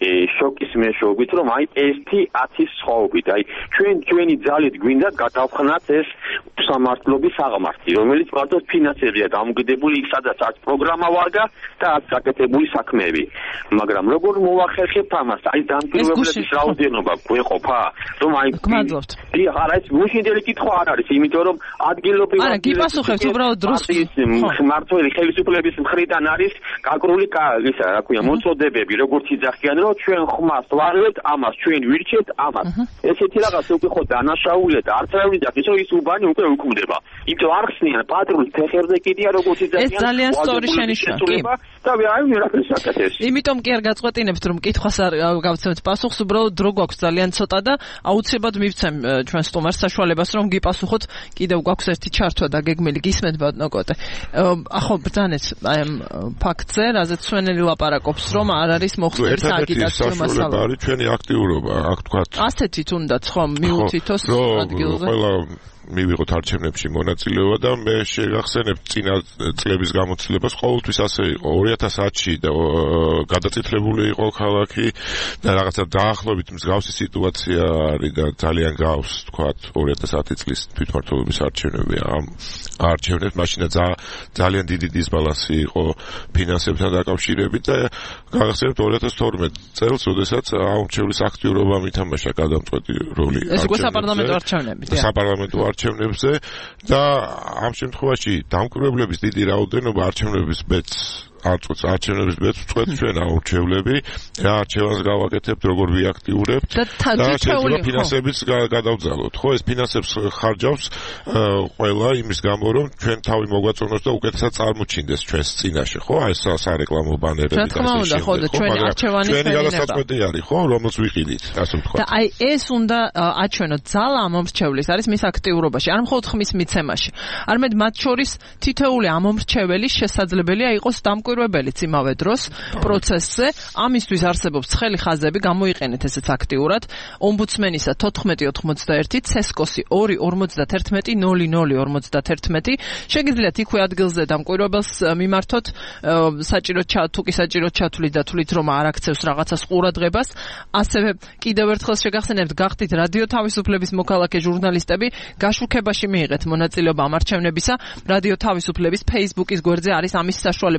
შოკის მეშვეობით, რომ აი ერთი ათის სხვაობით, აი ჩვენ ჩვენი ძალით გვინდა გადავხნათ ეს სამართლობის აღმართი, რომელიც მარტო ფინანსებია დამოკიდებული, სადაც არც პროგრამა ვარგა და არც გაკეთებული საქმეები. მაგრამ როგორ მოვახერხებთ ამას? აი დამკვირვებლების რაოდენობა გვეყოფა, რომ აი გმადლობთ. დიახ, არა, ეს მუშინდელი კითხვა არ არის, იმიტომ რომ ადგილობრივ არა, გიპასუხებთ უბრალოდ დროს მმართველი ხელისუფლების მხრიდან არის გაკრული ისა, რა ქვია, მოწოდებები, როგორც იძახიან, რომ ჩვენ ხმას ვარვეთ, ამას ჩვენ ვირჩევთ, ამას. ესეთი რაღაც უკვე ხო დანაშაულია და არც რა ვიძახ, ის რომ ის უბანი უკვე უკმდება. იმიტომ არ ხსნიან პატრულს ფეხებზე კიდია როგორც იძახიან. ეს ძალიან სწორი შენიშვნა, კი. და აი რა საკეთეს. იმიტომ კი არ გაწყვეტინებთ, რომ კითხვას არ გავცემთ პასუხს, უბრალოდ დრო გვაქვს ძალიან ცოტა და აუცილებლად მივცემ ჩვენ სტუმარს საშუალებას, რომ გიპასუხოთ. კიდევ გვაქვს ერთი ჩართვა და გეგმილი გისმენთ ბატონო კოტე. ახო ბრძანეთ აი ამ ფაქტზე, რაზეც სვენელი ლაპარაკობს, რომ არ არის მოხდილი სააგიტაციო მასალა. არის ჩვენი აქტიურობა, აქ თქვათ. ასეთი თუნდაც ხომ მიუთითოს ადგილზე. ყველა მივიღოთ არჩევნებში მონაწილეობა და მე შეგახსენებთ წინა წლების გამოცდილებას ყოველთვის ასე იყო. ორი ათას ათში და გადაწითლებული იყო ქალაქი და რაღაცა დაახლოებით მსგავსი სიტუაცია არის და ძალიან გავს, თქვათ, ორი ათას ათი წლის თვითმმართველობის არჩევნები. ამ არჩევნებს მაშინ ძალიან დიდი დისბალანსი იყო ფინანსებთან დაკავშირებით და გახსენებთ ორი ათას თორმეტ წელს, როდესაც აუმჩევლის აქტიურობამ ითამაშა გადამწყვეტი როლი. ეს უკვე საპარლამენტო არჩევნები, დიახ. საპარლამენტო არჩევნებზე და ამ შემთხვევაში დამკვირვებლების დიდი რაოდენობა არჩევნების ბედს არწყვეტს არჩევნების ბედს ვწყვეტ ჩვენ აურჩევლები რა არჩევანს გავაკეთებთ როგორ ვიაქტიურებთ და შეიძლება ფინანსებიც გადავძალოთ ხო ეს ფინანსებს ხარჯავს ყველა იმის გამო რომ ჩვენ თავი მოგვაწონოს და უკეთესად წარმოჩინდეს ჩვენს წინაშე ხო აი ეს სარეკლამო ბანერები და თქმა უნდა ხო და ჩვენ არჩევანის ჩვენი გადასაწყვეტი არის ხო რომელს ვიყიდით ასე ვთქვა და აი ეს უნდა აჩვენოთ ძალა ამომრჩევლის არის მის აქტიურობაში არ მხოლოდ ხმის მიცემაში არამედ მათ შორის თითოეული ამომრჩეველი შესაძლებელია იყოს დამკვირვებელიც იმავე დროს პროცესზე ამისთვის არსებობს ცხელი ხაზები გამოიყენეთ ესეც აქტიურად ომბუდსმენისა თოთხმეტი ოთხმოცდაერთი ცესკოსი ორი ორმოცდაათერთმეტი ნული ნული ორმოცდაათერთმეტი შეგიძლიათ იქვე ადგილზე დამკვირვებელს მიმართოთ საჭირო თუკი საჭირო ჩათვლით და თვლით რომ არ აქცევს რაღაცას ყურადღებას ასევე კიდევ ერთხელ შეგახსენებთ გახდით რადიო თავისუფლების მოქალაქე ჟურნალისტები გაშუქებაში მიიღეთ მონაწილეობა ამ არჩევნებისა რადიო თავისუფლების Facebook-ის გვერდზე არის ამის საშუალება და კიდევ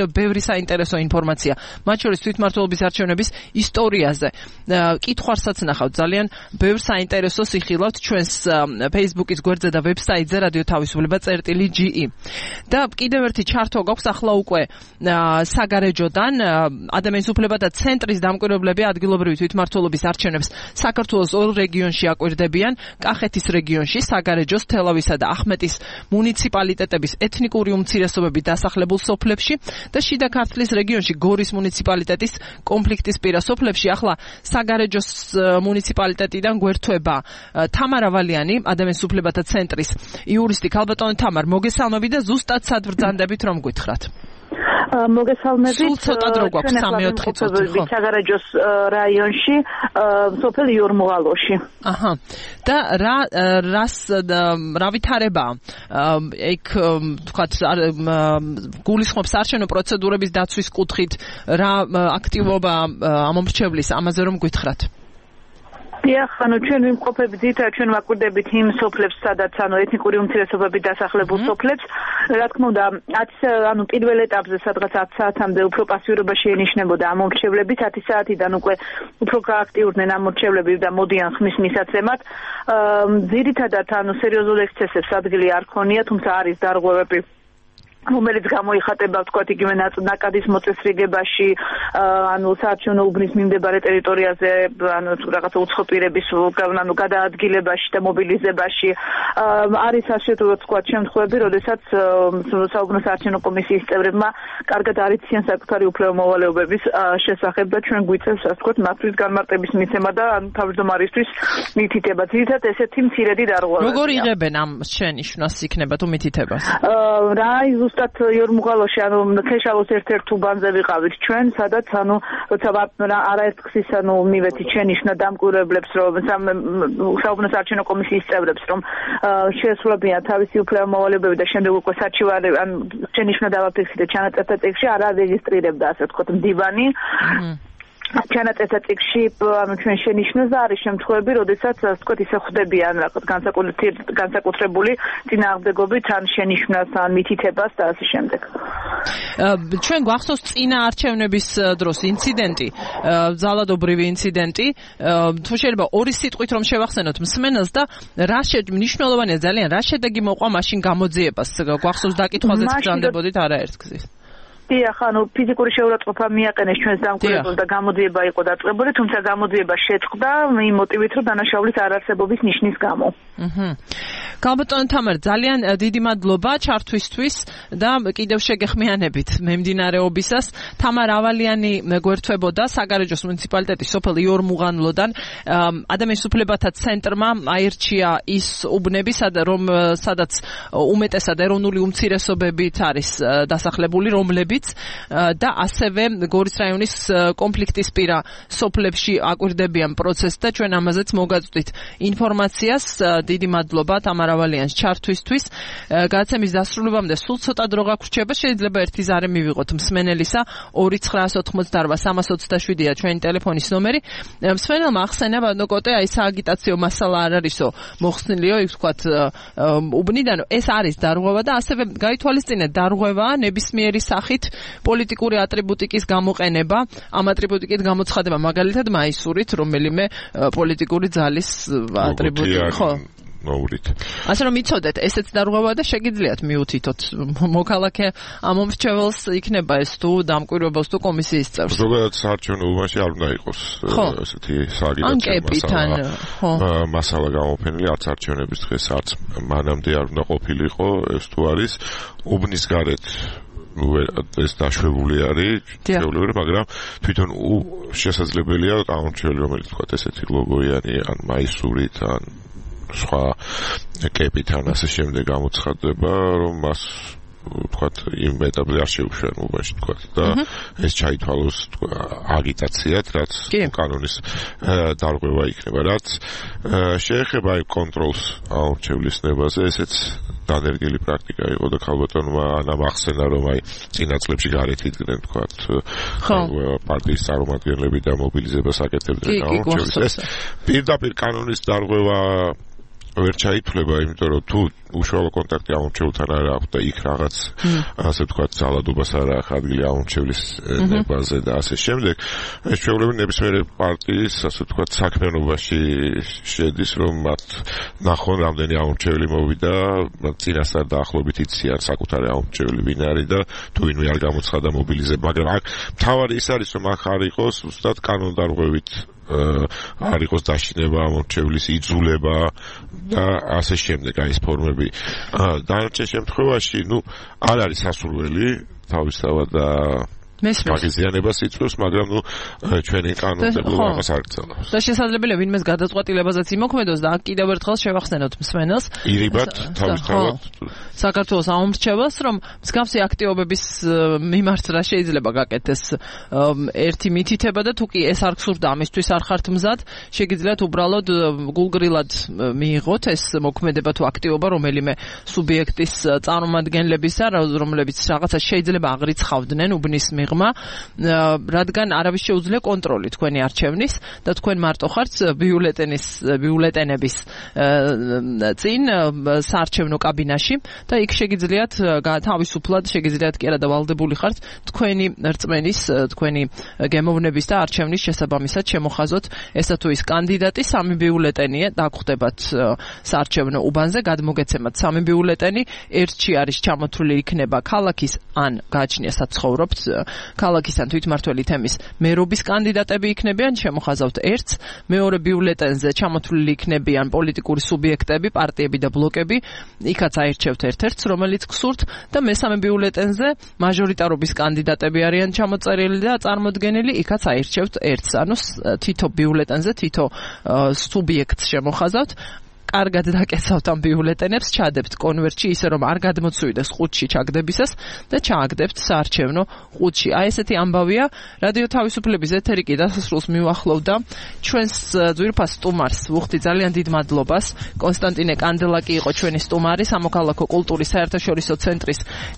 ბევრი საინტერესო ინფორმაცია, მათ შორის თვითმმართველობის არჩევნების ისტორიაზე. კითხვარსაც ნახავთ, ძალიან ბევრ საინტერესოს იხილავთ ჩვენს Facebook-ის გვერდზე და ვებსაიტზე რადიო თავისუფლება წერტილი ჯი ი. და კიდევ ერთი ჩართვა გვაქვს ახლა უკვე საგარეჯოდან ადამიანის უფლებათა ცენტრის დამკვირვებლები ადგილობრივი თვითმმართველობის არჩევნებს საქართველოს ორ რეგიონში აკვირდებიან, კახეთის რეგიონში, საგარეჯოს, თელავისა და ახმეტის მუნიციპალიტეტების ეთნიკური უმცირესობები დასახლებულ სოფლებში და შიდა ქართლის რეგიონში გორის მუნიციპალიტეტის კონფლიქტის პირა სოფლებში. ახლა საგარეჯოს მუნიციპალიტეტიდან გვერდება თამარ ავალიანი, ადამიანის უფლებათა ცენტრის იურისტი. ქალბატონო თამარ, მოგესალმები და ზუსტად სად ბრძანდებით რომ გითხრათ? მოგესალმებით. სულ ცოტა დრო გვაქვს, სამი-ოთხი წუთი, ხო? საგარეჯოს რაიონში, სოფელ იორმუღალოში. აჰა. და რა რას რა ვითარებაა? ეგ თქვათ გულისხმობს არჩევნო პროცედურების დაცვის კუთხით რა აქტივობა ამომრჩევლის, ამაზე რომ გითხრათ? დიახ, ანუ ჩვენ ვიმყოფებით ძირითადად ჩვენ ვაკვირდებით იმ სოფლებს, სადაც ანუ ეთნიკური უმცირესობები დასახლებულ სოფლებს. რა თქმა უნდა, ანუ პირველ ეტაპზე სადღაც ათი საათამდე უფრო პასიურობაში ენიშნებოდა ამომრჩევლები, ათი საათიდან უკვე უფრო გააქტიურდნენ ამომრჩევლები და მოდიან ხმის მისაცემად. ძირითადად ანუ სერიოზულ ექსცესებს ადგილი არ ქონია, თუმცა არის დარღვევები, რომელიც გამოიხატება ვთქვათ იგივე ნაკადის მოწესრიგებაში, ანუ საარჩევნო უბნის მიმდებარე ტერიტორიაზე, ანუ რაღაცა უცხო პირების ანუ გადაადგილებაში და მობილიზებაში. არის ასე ვთქვათ შემთხვევები, როდესაც საუბნო საარჩევნო კომისიის წევრებმა კარგად არიციან საკუთარი უფლება მოვალეობების შესახებ და ჩვენ გვიწევს ასე ვთქვათ მათთვის განმარტების მიცემა და თავმჯდომარისთვის მითითება. ძირითადად ესეთი მცირედი დარღვევა. როგორ იღებენ ამ შენიშვნას იქნება თუ მითითებას? რა ზუსტად იორმუღალოში, ანუ ქეშალოს ერთ-ერთ უბანზე ვიყავით ჩვენ, სადაც ანუ როცა არაერთხის ანუ მივეცით შენიშვნა დამკვირვებლებს, რომ საუბნო საარჩევნო კომისიის წევრებს, რომ შეესრულებიან თავისი უფლება მოვალეობები და შემდეგ უკვე საჩივარი ან შენიშვნა დავაფიქსირეთ ჩანაწერთა წიგნში, არ არეგისტრირებდა ასე ვთქვათ მდივანი. ჩანაწერთა წიგნში ანუ ჩვენ შენიშვნაზე არის შემთხვევები, როდესაც ასე ვთქვათ ისე ხვდებიან რაღაც განსაკუთრებული წინააღმდეგობით ან შენიშვნას ან მითითებას და ასე შემდეგ. ჩვენ გვახსოვს წინა არჩევნების დროს ინციდენტი, ძალადობრივი ინციდენტი, თუ შეიძლება ორი სიტყვით რომ შევახსენოთ მსმენელს და რა მნიშვნელოვანია ძალიან რა შედეგი მოყვა მაშინ გამოძიებას. გვახსოვს დაკითხვაზეც ბრძანდებოდით არაერთ გზის. დიახ, ანუ ფიზიკური შეურაცხყოფა მიაყენეს ჩვენს დამკვირვებელს და გამოძიება იყო დაწყებული, თუმცა გამოძიება შეწყდა იმ მოტივით, რომ დანაშაულის არარსებობის ნიშნის გამო. აჰა. ქალბატონო თამარ, ძალიან დიდი მადლობა ჩართვისთვის და კიდევ შეგეხმიანებით მემდინარეობისას. თამარ ავალიანი გვერდებოდა საგარეჯოს მუნიციპალიტეტის სოფელ იორმუღანლოდან. ადამიანის უფლებათა ცენტრმა აირჩია ის უბნები, რომ სადაც უმეტესად ეროვნული უმცირესობებით არის დასახლებული, რომლებიც და ასევე გორის რაიონის კონფლიქტის პირა სოფლებში აკვირდებიან პროცესს და ჩვენ ამაზეც მოგაწვდით ინფორმაციას. დიდი მადლობა თამარ ავალიანს ჩართვისთვის. გადაცემის დასრულებამდე სულ ცოტა დრო გაგვრჩება, შეიძლება ერთი ზარი მივიღოთ მსმენელისა. ორი ცხრაას ოთხმოცდაორვა სამას ოცდაშვიდია ჩვენი ტელეფონის ნომერი. მსმენელმა ახსენა ბანოკოტე, აი სააგიტაციო მასალა არ არისო მოხსნილიო, იქ ვთქვათ უბნიდან, ეს არის დარღვევა და ასევე გაითვალისწინეთ დარღვევაა ნებისმიერი სახით პოლიტიკური ატრიბუტიკის გამოყენება, ამ ატრიბუტიკით გამოცხადება მაგალითად მაისურით, რომელიმე პოლიტიკური ძალის ატრიბუტი, ხო? მოურით. ასე რომ იცოდეთ, ესეც დარღვევა და შეგიძლიათ მიუთითოთ მოქალაქე ამომრჩეველს იქნება ეს თუ დამკვირვებელს თუ კომისიის წევრს. ზოგადად საარჩევნო უბანში არ უნდა იყოს ესეთი სააგიტაციო მასალა გამოფენილი, არც არჩევნების დღეს, არც მანამდე არ უნდა ყოფილიყო, ეს თუ არის უბნის გარეთ ეს დაშვებული არის, შეუძლებელი, მაგრამ თვითონ შესაძლებელია გამორჩეული, რომელიც თქვა ესეთი ლოგოიანი ან მაისურით ან სხვა კეპით ან ასე შემდეგ გამოცხადება, რომ მას ვთქვათ იმ ეტაპზე არ შეუშვენ უბანში ვთქვათ და ეს ჩაითვალოს აგიტაციად, რაც კანონის დარღვევა იქნება, რაც შეეხება აი კონტროლს ამორჩევლის ნებაზე, ესეც დანერგილი პრაქტიკა იყო და ქალბატონმა ანამ ახსენა, რომ აი წინა წლებში გარეთ იდგნენ ვთქვათ პარტიის წარმომადგენლები და მობილიზებას აკეთებდნენ ამორჩევლის. ეს პირდაპირ კანონის დარღვევა ვერ ჩაითვლება, იმიტომ რომ თუ უშუალო კონტაქტი ამორჩეულთან არ აქვს და იქ რაღაც ასე ვთქვათ ძალადობას არ აქვს ადგილი ამორჩევლის ნებაზე და ასე შემდეგ. ეს ჩვეულებრივ ნებისმიერ პარტიის ასე ვთქვათ საქმიანობაში შედის, რომ მათ ნახონ რამდენი ამორჩეველი მოვიდა, წინასწარ დაახლოებით იციან საკუთარი ამორჩეველი ვინ არის და თუ ვინმე არ გამოცხადა მობილიზება, მაგრამ აქ მთავარი ის არის, რომ აქ არ იყოს უბრალოდ კანონდარღვევით არ იყოს დაშინება ამორჩევლის იძულება და ასე შემდეგ აი ეს ფორმები. დანარჩენ შემთხვევაში, ნუ არ არის სასურველი თავისთავად და მაგიზიანებას იწვევს, მაგრამ ნუ ჩვენი კანონმდებლობა ამას არ გწევს. და შესაძლებელია ვინმეს გადაწყვეტილებაზეც იმოქმედოს და აქ კიდევ ერთხელ შევახსენოთ მსმენელს. ირიბად თავისთავად საქართველოს აუმრჩევას, რომ მსგავსი აქტივობების მიმართ რა შეიძლება გაკეთდეს ერთი მითითება და თუ კი ეს არ გსურდა ამისთვის არ ხართ მზად, შეგიძლიათ უბრალოდ გულგრილად მიიღოთ ეს მოქმედება თუ აქტივობა რომელიმე სუბიექტის წარმომადგენლებისა, რომლებიც რაღაცა შეიძლება აღრიცხავდნენ უბნის რადგან არავის შეუძლია კონტროლი თქვენი არჩევნის და თქვენ მარტო ხართ ბიულეტენის ბიულეტენების წინ საარჩევნო კაბინაში და იქ შეგიძლიათ თავისუფლად შეგიძლიათ კი არა დავალდებული ხართ თქვენი რწმენის თქვენი გემოვნების და არჩევნის შესაბამისად შემოხაზოთ ესა თუ ის კანდიდატი სამი ბიულეტენია დაგხვდებათ საარჩევნო უბანზე გადმოგეცემათ სამი ბიულეტენი ერთში არის ჩამოთვლილი იქნება ქალაქის ან გააჩნია საცხოვრობთ ქალაქის ან თვითმმართველი თემის მერობის კანდიდატები იქნებიან, შემოხაზავთ ერთს, მეორე ბიულეტენზე ჩამოთვლილი იქნებიან პოლიტიკური სუბიექტები, პარტიები და ბლოკები, იქაც აირჩევთ ერთ-ერთს, რომელიც გსურთ და მესამე ბიულეტენზე მაჟორიტარობის კანდიდატები არიან ჩამოწერილი და წარმოდგენილი, იქაც აირჩევთ ერთს, ანუ თითო ბიულეტენზე თითო სუბიექტს შემოხაზავთ. კარგად დაკეცავთ ამ ბიულეტენებს, ჩადებთ კონვერტში ისე რომ არ გადმოცვიდეს ყუთში ჩაგდებისას და ჩააგდებთ საარჩევნო ყუთში. აი ესეთი ამბავია. რადიო თავისუფლების ეთერი კი დასასრულს მიუახლოვდა. ჩვენს ძვირფას სტუმარს ვუხდი ძალიან დიდ მადლობას. კონსტანტინე კანდელაკი იყო ჩვენი სტუმარი, სამოქალაქო კულტურის საერთაშორისო ცენტრის